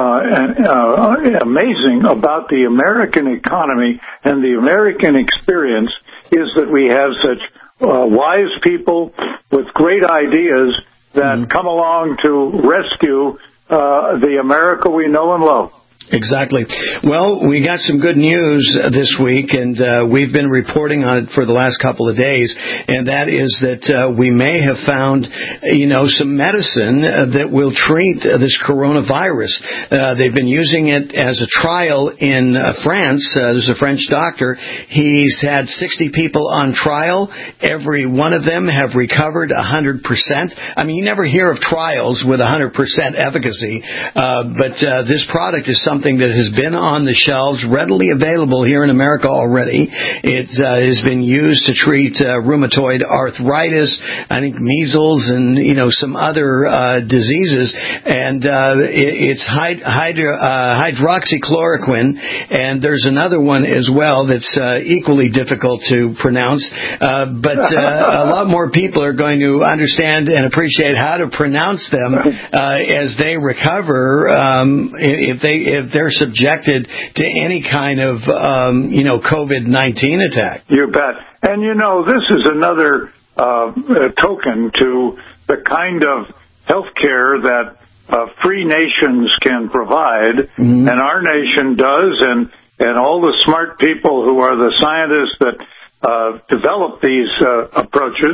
uh, amazing about the American economy and the American experience is that we have such uh, wise people with great ideas that mm-hmm. come along to rescue uh, the America we know and love. Exactly. Well, we got some good news this week, and uh, we've been reporting on it for the last couple of days, and that is that uh, we may have found, you know, some medicine uh, that will treat uh, this coronavirus. Uh, they've been using it as a trial in uh, France. Uh, there's a French doctor. He's had sixty people on trial. Every one of them have recovered one hundred percent. I mean, you never hear of trials with one hundred percent efficacy, uh, but uh, this product is something that has been on the shelves, readily available here in America already. It uh, has been used to treat uh, rheumatoid arthritis, I think measles, and you know some other uh, diseases. And uh, it, it's hyd- hydro- uh, hydroxychloroquine, and there's another one as well that's uh, equally difficult to pronounce. Uh, but uh, a lot more people are going to understand and appreciate how to pronounce them uh, as they recover. Um, if they if they're subjected to any kind of, um, you know, COVID nineteen attack. You bet. And, you know, this is another uh, token to the kind of health care that uh, free nations can provide, mm-hmm. and our nation does, and, and all the smart people who are the scientists that uh, develop these uh, approaches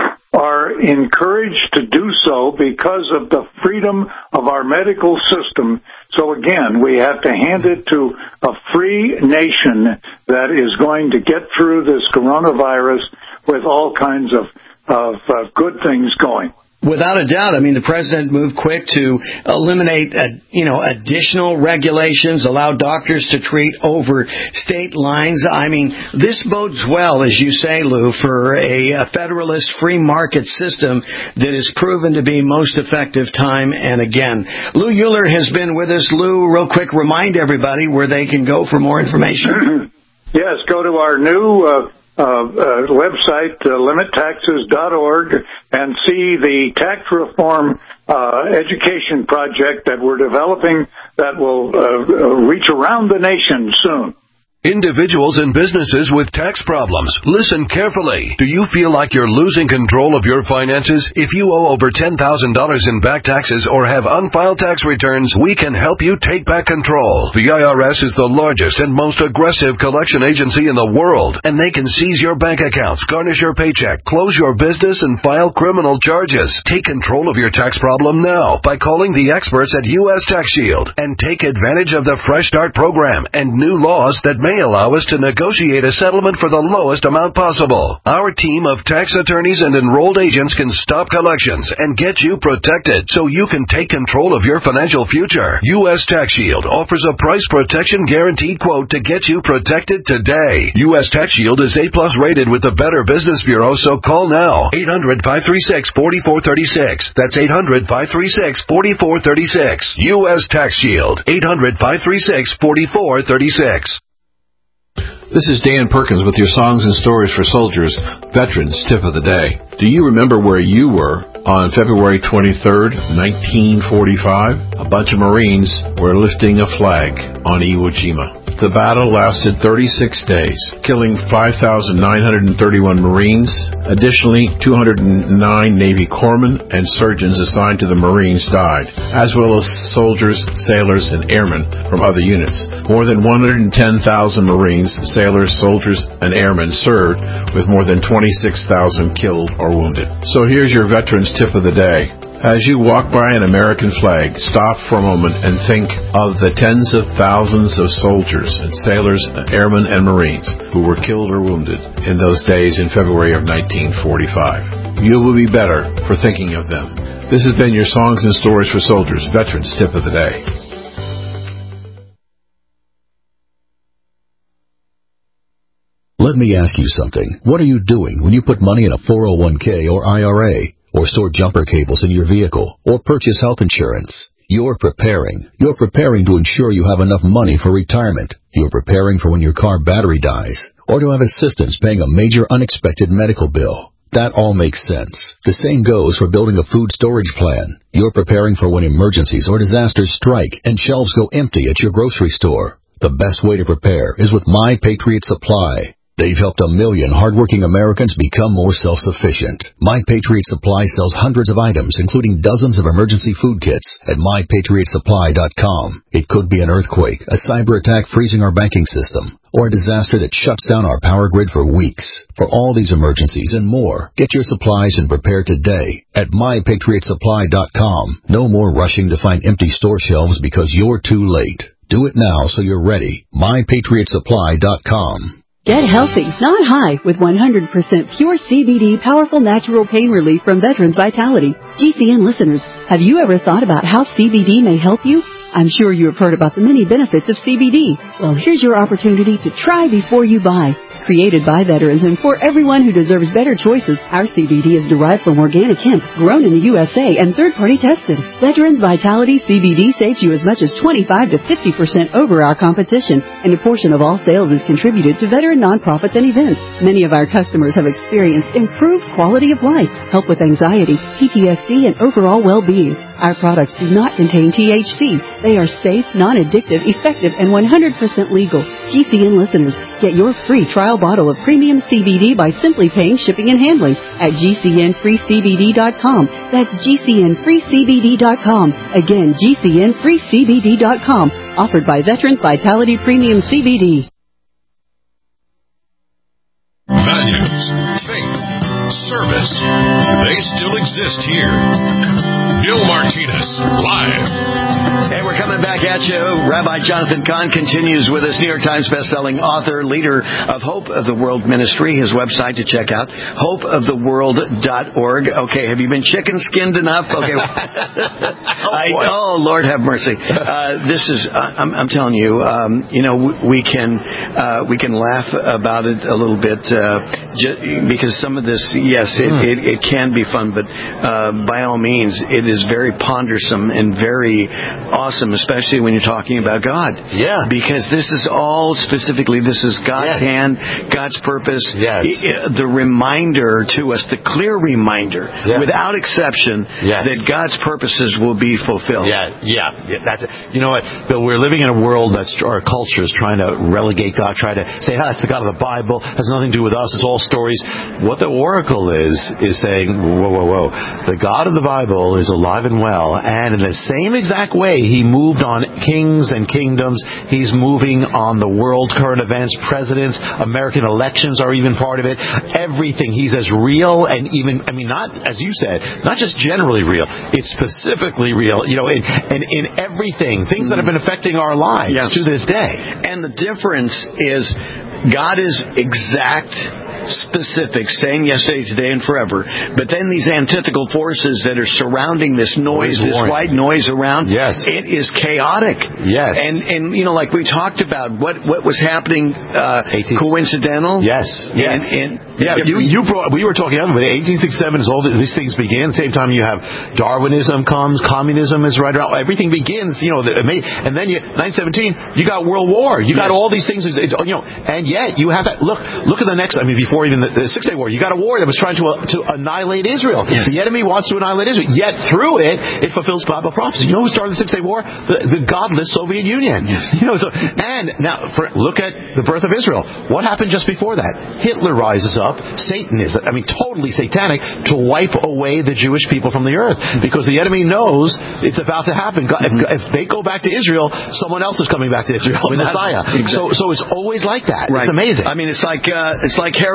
are encouraged to do so because of the freedom of our medical system. So again, we have to hand it to a free nation that is going to get through this coronavirus with all kinds of, of uh, good things going. Without a doubt. I mean, the president moved quick to eliminate, uh, you know, additional regulations, allow doctors to treat over state lines. I mean, this bodes well, as you say, Lou, for a, a federalist free market system that is proven to be most effective time and again. Lou Euler has been with us. Lou, real quick, remind everybody where they can go for more information. Yes, go to our new uh, Uh, uh, website, uh, limit taxes dot org, and see the tax reform uh, education project that we're developing that will uh, reach around the nation soon. Individuals and businesses with tax problems, listen carefully. Do you feel like you're losing control of your finances? If you owe over ten thousand dollars in back taxes or have unfiled tax returns, we can help you take back control. The I R S is the largest and most aggressive collection agency in the world, and they can seize your bank accounts, garnish your paycheck, close your business, and file criminal charges. Take control of your tax problem now by calling the experts at U S Tax Shield and take advantage of the Fresh Start program and new laws that may allow us to negotiate a settlement for the lowest amount possible. Our team of tax attorneys and enrolled agents can stop collections and get you protected so you can take control of your financial future. U S Tax Shield offers a price protection guaranteed quote to get you protected today. U S Tax Shield is A plus rated with the Better Business Bureau, so call now. eight hundred, five three six, four four three six. That's eight hundred, five three six, four four three six. U S Tax Shield. eight hundred, five three six, four four three six. This is Dan Perkins with your Songs and Stories for Soldiers, Veterans Tip of the Day. Do you remember where you were on February twenty-third, nineteen forty-five? A bunch of Marines were lifting a flag on Iwo Jima. The battle lasted thirty-six days, killing five thousand nine hundred thirty-one Marines. Additionally, two hundred nine Navy corpsmen and surgeons assigned to the Marines died, as well as soldiers, sailors, and airmen from other units. More than one hundred ten thousand Marines, sailors, soldiers, and airmen served, with more than twenty-six thousand killed or wounded. So here's your Veterans Tip of the Day. As you walk by an American flag, stop for a moment and think of the tens of thousands of soldiers and sailors, airmen, and Marines who were killed or wounded in those days in February of nineteen forty-five. You will be better for thinking of them. This has been your Songs and Stories for Soldiers, Veterans Tip of the Day. Let me ask you something. What are you doing when you put money in a four oh one k or I R A, or store jumper cables in your vehicle, or purchase health insurance? You're preparing. You're preparing to ensure you have enough money for retirement. You're preparing for when your car battery dies, or to have assistance paying a major unexpected medical bill. That all makes sense. The same goes for building a food storage plan. You're preparing for when emergencies or disasters strike and shelves go empty at your grocery store. The best way to prepare is with My Patriot Supply. They've helped a million hardworking Americans become more self-sufficient. My Patriot Supply sells hundreds of items, including dozens of emergency food kits at my patriot supply dot com. It could be an earthquake, a cyber attack freezing our banking system, or a disaster that shuts down our power grid for weeks. For all these emergencies and more, get your supplies and prepare today at my patriot supply dot com. No more rushing to find empty store shelves because you're too late. Do it now so you're ready. my patriot supply dot com. Get healthy, not high, with one hundred percent pure C B D powerful natural pain relief from Veterans Vitality. G C N listeners, have you ever thought about how C B D may help you? I'm sure you have heard about the many benefits of C B D. Well, here's your opportunity to try before you buy. Created by veterans and for everyone who deserves better choices, our C B D is derived from organic hemp, grown in the U S A and third-party tested. Veterans Vitality C B D saves you as much as twenty-five to fifty percent over our competition, and a portion of all sales is contributed to veteran nonprofits and events. Many of our customers have experienced improved quality of life, help with anxiety, P T S D, and overall well-being. Our products do not contain T H C. They are safe, non-addictive, effective, and one hundred percent legal. G C N listeners, get your free trial bottle of premium C B D by simply paying shipping and handling at G C N free C B D dot com. That's G C N free C B D dot com. Again, G C N free C B D dot com. Offered by Veterans Vitality Premium C B D. Values, faith, service, they still exist here. Bill Martinez, live. Hey, we're coming back at you. Rabbi Jonathan Cahn continues with us, New York Times bestselling author, leader of Hope of the World Ministry. His website to check out, hope of the world dot org. Okay, have you been chicken-skinned enough? Okay. oh, I, oh, Lord have mercy. Uh, this is, uh, I'm, I'm telling you, um, you know, we can uh, we can laugh about it a little bit uh, just because some of this, yes, it, mm. it, it can be fun, but uh, by all means, it is very pondersome and very awesome, especially when you're talking about God. Yeah. Because this is all specifically, this is God's yes. hand, God's purpose. Yes. The reminder to us, the clear reminder, yeah. without exception, yes. that God's purposes will be fulfilled. Yeah, yeah. yeah that's it. You know what, Bill, we're living in a world that's, our culture is trying to relegate God, try to say, ah, it's the God of the Bible, has nothing to do with us, it's all stories. What the oracle is, is saying, whoa, whoa, whoa. The God of the Bible is alive and well, and in the same exact way he moved on kings and kingdoms, he's moving on the world, current events, presidents, American elections are even part of it. Everything. He's as real and even, I mean, not, as you said, not just generally real, it's specifically real, you know, in, and in everything, things that have been affecting our lives yes. to this day. And the difference is God is exact, specific, saying yesterday, today, and forever. But then these antithetical forces that are surrounding this noise, this white noise around, yes. it is chaotic. Yes. And, and you know, like we talked about, what, what was happening uh, coincidental? Yes. Yeah. And, and yeah, you, you brought, we were talking about it, eighteen sixty-seven is all the, these things began. Same time you have Darwinism comes, communism is right around, everything begins, you know, the, and then you, nineteen seventeen, you got World War, you got yes. all these things, you know, and yet you have that, look, look at the next, I mean, before Or even the, the Six-Day War. You got a war that was trying to uh, to annihilate Israel. Yes. The enemy wants to annihilate Israel. Yet through it, it fulfills Bible prophecy. You know who started the Six-Day War? The, the godless Soviet Union. Yes. You know. So, and now, for, look at the birth of Israel. What happened just before that? Hitler rises up. Satan is, I mean, totally satanic to wipe away the Jewish people from the earth because the enemy knows it's about to happen. If, if they go back to Israel, someone else is coming back to Israel. Messiah. Exactly. So, so it's always like that. Right. It's amazing. I mean, it's like uh, it's like Herod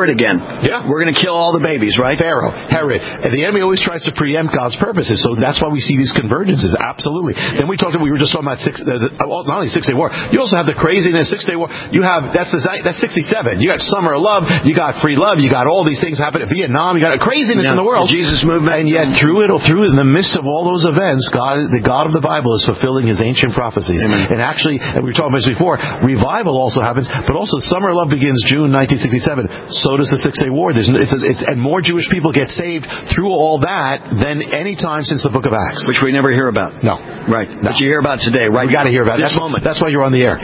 born again. Yeah. We're going to kill all the babies, right? Pharaoh, Herod. And the enemy always tries to preempt God's purposes, so that's why we see these convergences, absolutely. Then we talked about, we were just talking about six, uh, the, not only Six-Day War, you also have the craziness, Six-Day War. You have, that's the, that's sixty-seven. You got Summer of Love, you got Free Love, you got all these things happening. Vietnam, you got a craziness yeah. in the world. The Jesus movement. And yet, through it, through in the midst of all those events, God, the God of the Bible is fulfilling His ancient prophecies. Amen. And actually, and we were talking about this before, revival also happens, but also Summer of Love begins June nineteen sixty-seven. So does the Six-Day War. There's, it's, it's, and more Jewish people get saved through all that than any time since the Book of Acts, which we never hear about. No, right. No. But you hear about today, right? We got to hear about this that's moment. That's why you're on the air.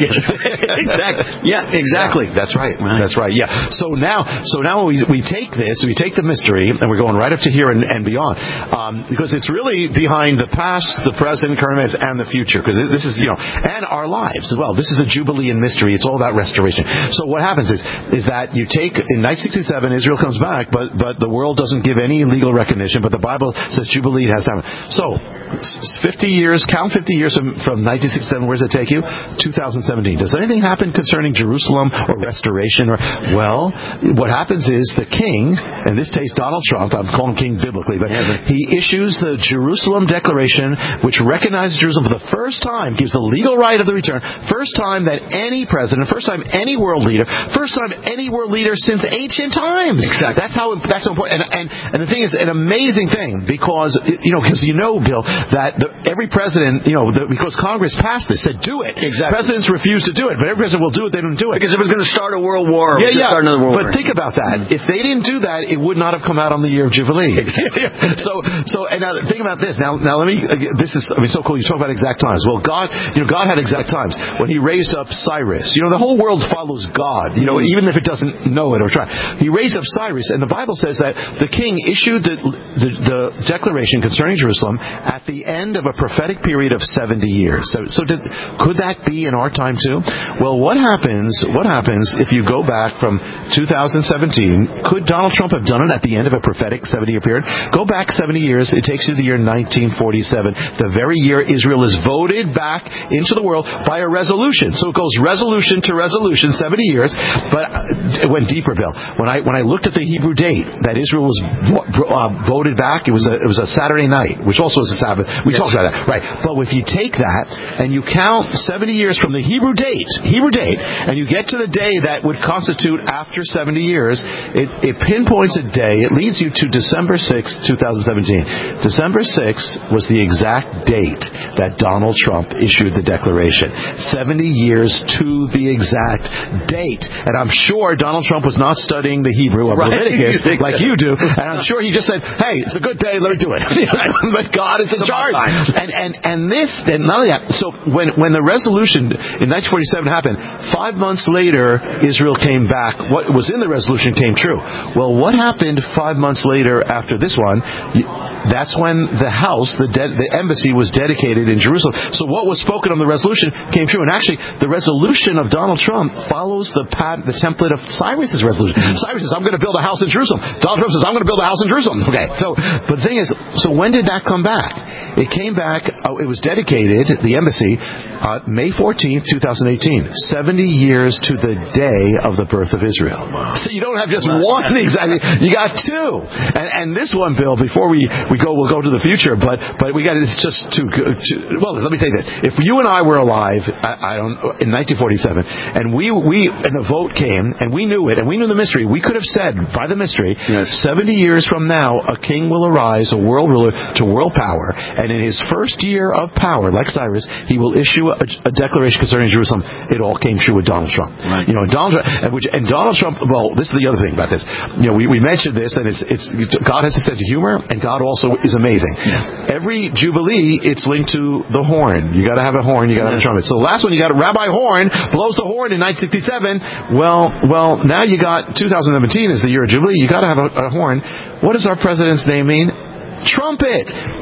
Exactly. Yeah. Exactly. Yeah, that's right. right. That's right. Yeah. So now, so now we we take this, we take the mystery, and we're going right up to here and, and beyond, um, because it's really behind the past, the present, current events, and the future. Because this is, you know, and our lives as well. This is a jubilee in mystery. It's all about restoration. So what happens is is that you take in nineteen sixty-seven, Israel comes back, but but the world doesn't give any legal recognition. But the Bible says jubilee has to happen. So fifty years, count fifty years from, from nineteen sixty-seven. Where does it take you? two thousand seventeen. Does anything happen concerning Jerusalem or restoration? Or well, what happens is the king, and this takes Donald Trump. I'm calling him king biblically, but he issues the Jerusalem Declaration, which recognizes Jerusalem for the first time, gives the legal right of the return. First time that any president, first time any world leader, first time any world leader since ancient times. Exactly. That's how that's so important. And, and and the thing is, an amazing thing because you know because you know, Bill, that the, every president, you know, the, because Congress passed this, said do it. Exactly. Presidents refuse to do it, but every president will do it. They don't do it because it was going to start a world war. Yeah, yeah. Start another world but war. think about that. Mm-hmm. If they didn't do that, it would not have come out on the year of Jubilee. Exactly. so, so, and now think about this. Now, now let me. This is, I mean, so cool. You talk about exact times. Well, God, you know, God had exact times when He raised up Cyrus. You know, the whole world follows God. You know, even if it doesn't know it or try. He raised up Cyrus, and the Bible says that the king issued the the, the declaration concerning Jerusalem at the end of a prophetic period of seventy years. So, so did, could that be in our time too? Well, what happens? What happens if you go back from two thousand seventeen? Could Donald Trump have done it at the end of a prophetic seventy-year period? Go back seventy years. It takes you to the year nineteen forty-seven, the very year Israel is voted back into the world by a resolution. So it goes resolution to resolution, seventy years. But it went deeper, Bill. When I when I looked at the Hebrew date that Israel was uh, voted back, it was a it was a Saturday night, which also is a Sabbath. We yes. talked about that, right? But if you take that and you count seventy years from the Hebrew date, Hebrew date, and you get to the day that would constitute after seventy years, it, it pinpoints a day. It leads you to December sixth, twenty seventeen. December sixth was the exact date that Donald Trump issued the declaration. seventy years to the exact date. And I'm sure Donald Trump was not studying the Hebrew of right. Leviticus like you do. And I'm sure he just said, hey, it's a good day, let me do it. But God is in charge. And, and, and this, and not only that, so when, when the resolution in nineteen forty-seven happened, five months later, Israel came back. What was in the resolution came true. Well, what happened five months later after this one? That's when the house, the, de- the embassy was dedicated in Jerusalem. So what was spoken on the resolution came true. And actually, the resolution of Donald Trump follows the pat- the template of Cyrus's resolution. Mm-hmm. Cyrus says, I'm going to build a house in Jerusalem. Donald Trump says, I'm going to build a house in Jerusalem. Okay. So, but the thing is, so when did that come back? It came back, uh, it was dedicated, the embassy, uh, May fourteenth, twenty eighteen. seventy years to the day of the birth of Israel. Wow. So you don't have just wow. one exactly. You got two. And, and this one, Bill, before we, we go, we'll go to the future, but, but we got, it's just too good. Well, let me say this. If you and I were alive, I, I don't, in nineteen forty-seven, and we, we, and the vote came, and we knew it, and we knew the mystery, we could have said, by the mystery, yes. seventy years from now, a king will arise, a world ruler, to world power, and in his first year of power, like Cyrus, he will issue a, a declaration concerning Jerusalem. It all came true with Donald Trump. Right. You know, Donald, and, which, and Donald Trump, well, this is the other thing about this. You know, we, we mentioned this, and it's, it's, God has a sense of humor, and God also is amazing. Yeah. Every Jubilee, it's linked to the horn. You gotta have a horn, you gotta have a trumpet. So the last one, you got Rabbi Horn, blows the horn in nineteen sixty-seven. Well, well, now you got two thousand seventeen is the year of Jubilee, you gotta have a, a horn. What does our president's name mean? Trumpet.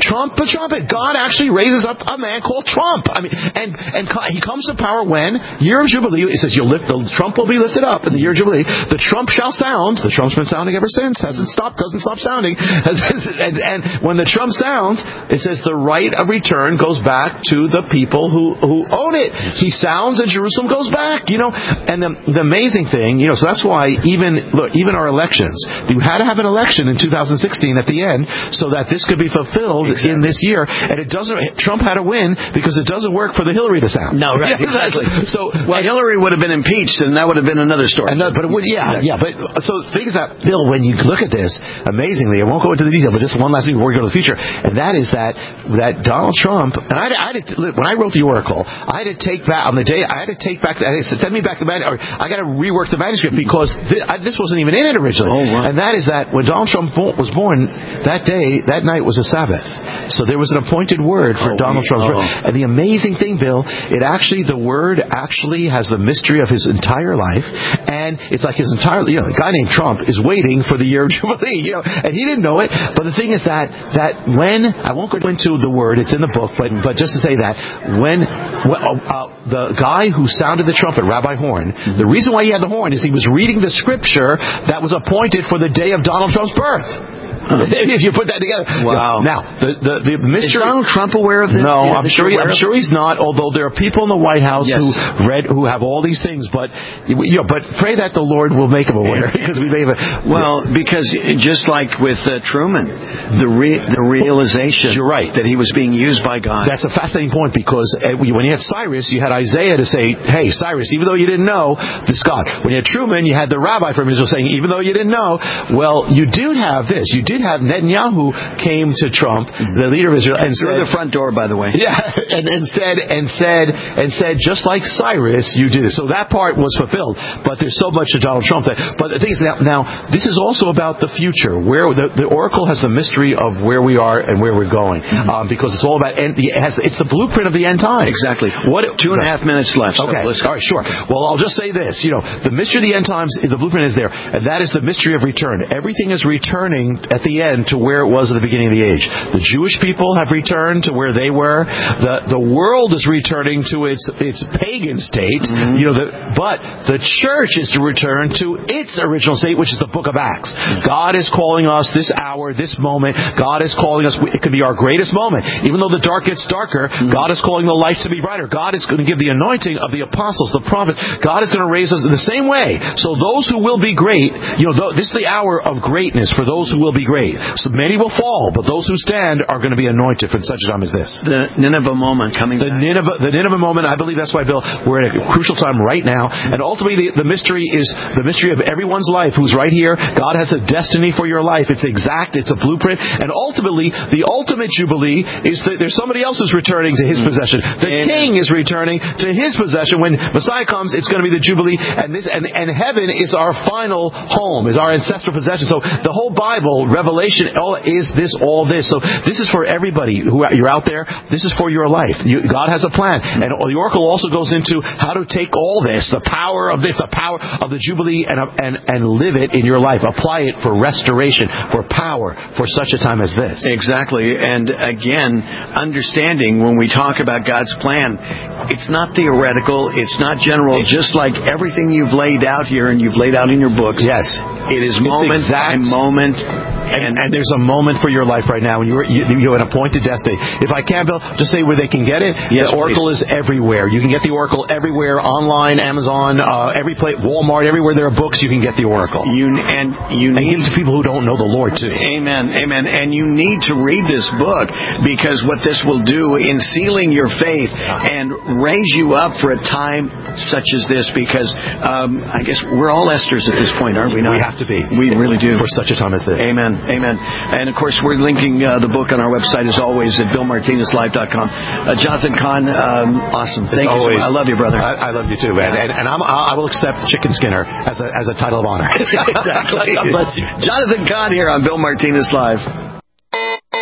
Trump the trumpet. God actually raises up a man called Trump. I mean, and and he comes to power when year of Jubilee. It says you'll lift the Trump will be lifted up in the year of Jubilee. The Trump shall sound. The Trump's been sounding ever since. Hasn't stopped. Doesn't stop sounding. And, and when the Trump sounds, it says the right of return goes back to the people who who own it. He sounds and Jerusalem goes back. You know, and the the amazing thing, you know, so that's why even look, even our elections, you had to have an election in two thousand sixteen at the end so that this could be fulfilled exactly. in this year. And it doesn't. Trump had to win because it doesn't work for the Hillary to sound. No, right, yeah, exactly. So, well, Hillary would have been impeached, and that would have been another story. Another, but it would, yeah, exactly. yeah. But so the thing is that, Bill, when you look at this, amazingly, I won't go into the detail, but just one last thing before we go to the future, and that is that that Donald Trump, and I, I had to, when I wrote the Oracle, I had to take back on the day, I had to take back, I said, send me back the manuscript, or I got to rework the manuscript because this, I, this wasn't even in it originally. Oh, wow. And that is that when Donald Trump was born, that day, that night was a Sabbath. So there was an appointed word for oh, Donald Trump's oh. birth. And the amazing thing, Bill, it actually, the word actually has the mystery of his entire life. And it's like his entire, you know, a guy named Trump is waiting for the year of Jubilee, you know, and he didn't know it. But the thing is that, that when, I won't go into the word, it's in the book, but, but just to say that, when, when uh, uh, the guy who sounded the trumpet, Rabbi Horn, mm-hmm. the reason why he had the horn is he was reading the scripture that was appointed for the day of Donald Trump's birth. If you put that together. Wow. Now, the the, the mystery. Is Donald Trump aware of this? No, yeah, I'm sure. He, I'm sure he's not. Although there are people in the White House yes. who read, who have all these things, but you know, but pray that the Lord will make him aware because we may have. A, well, because just like with uh, Truman, the re, the realization. You're right that he was being used by God. That's a fascinating point because when you had Cyrus, you had Isaiah to say, "Hey, Cyrus, even though you didn't know, this God." When you had Truman, you had the rabbi from Israel saying, "Even though you didn't know, well, you did have this. You did have Netanyahu." Who came to Trump, the leader of Israel, and through said, the front door, by the way, yeah, and, and said, and said, and said, just like Cyrus, you did it. So that part was fulfilled. But there's so much to Donald Trump. That, but the thing is now, now this is also about the future, where the, the Oracle has the mystery of where we are and where we're going, mm-hmm. um, because it's all about. End, it has, it's the blueprint of the end time. Exactly. What two and a half minutes left. Okay. So all right. Sure. Well, I'll just say this. You know, the mystery of the end times, the blueprint is there, and that is the mystery of return. Everything is returning at the end to where it was at the beginning of the age. The Jewish people have returned to where they were. The the world is returning to its its pagan state. Mm-hmm. You know, the, but the church is to return to its original state, which is the Book of Acts. Mm-hmm. God is calling us this hour, this moment. God is calling us. It could be our greatest moment, even though the dark gets darker. Mm-hmm. God is calling the light to be brighter. God is going to give the anointing of the apostles, the prophets. God is going to raise us in the same way. So those who will be great, you know, this is the hour of greatness for those who will be great. So many will fall, but those who stand are going to be anointed for such a time as this. The Nineveh moment coming the back. Nineveh, the Nineveh moment, I believe that's why, Bill, we're at a crucial time right now. And ultimately, the, the mystery is the mystery of everyone's life who's right here. God has a destiny for your life. It's exact. It's a blueprint. And ultimately, the ultimate Jubilee is that there's somebody else who's returning to his mm. possession. The Amen. King is returning to his possession. When Messiah comes, it's going to be the Jubilee. And this and, and heaven is our final home, is our ancestral possession. So the whole Bible, Revelation, all, is this all this. So this is for everybody who you're out there. This is for your life. You, God has a plan. And the Oracle also goes into how to take all this, the power of this, the power of the Jubilee, and, and, and live it in your life. Apply it for restoration, for power, for such a time as this. Exactly. And again, understanding when we talk about God's plan, it's not theoretical. It's not general. Just like everything you've laid out here and you've laid out in your books. Yes. It is moment by moment. And, and there's a moment for your life right now, and you're, you, you have an appointed destiny. If I can, Bill, just say where they can get it. Yes, the Oracle please. is everywhere. You can get the Oracle everywhere, online, Amazon, uh, every place, Walmart, everywhere there are books, you can get the Oracle. You and you and need give it to people who don't know the Lord too. Amen, amen. And you need to read this book because what this will do in sealing your faith and raise you up for a time such as this. Because um, I guess we're all Esthers at this point, aren't we? Not? We have to be. We really do for such a time as this. Amen. Amen. And of course, we're linking uh, the book on our website as always at bill martinez live dot com. Uh, Jonathan Cahn, um, awesome. Thank it's you. Always, so I love you, brother. I, I love you too, man. And, and I'm, I will accept Chicken Skinner as a as a title of honor. Exactly. God bless you. Jonathan Cahn here on Bill Martinez Live.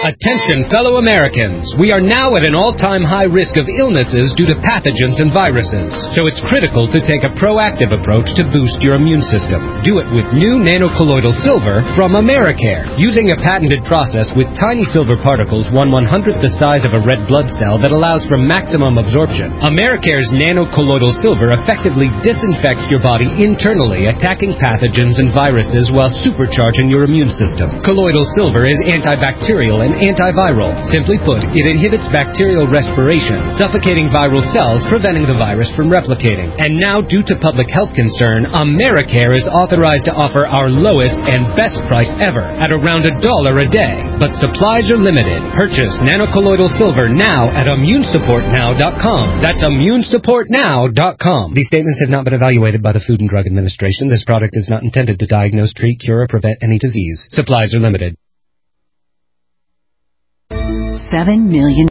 Attention, fellow Americans. We are now at an all-time high risk of illnesses due to pathogens and viruses. So it's critical to take a proactive approach to boost your immune system. Do it with new nanocolloidal silver from Americare. Using a patented process with tiny silver particles one one-hundredth the size of a red blood cell that allows for maximum absorption, Americare's nanocolloidal silver effectively disinfects your body internally, attacking pathogens and viruses while supercharging your immune system. Colloidal silver is antibacterial and antiviral. Simply put, it inhibits bacterial respiration, suffocating viral cells, preventing the virus from replicating. And now, due to public health concern, Americare is authorized to offer our lowest and best price ever at around a dollar a day. But supplies are limited. Purchase nanocolloidal silver now at immune support now dot com. That's immune support now dot com. These statements have not been evaluated by the Food and Drug Administration. This product is not intended to diagnose, treat, cure, or prevent any disease. Supplies are limited. Seven million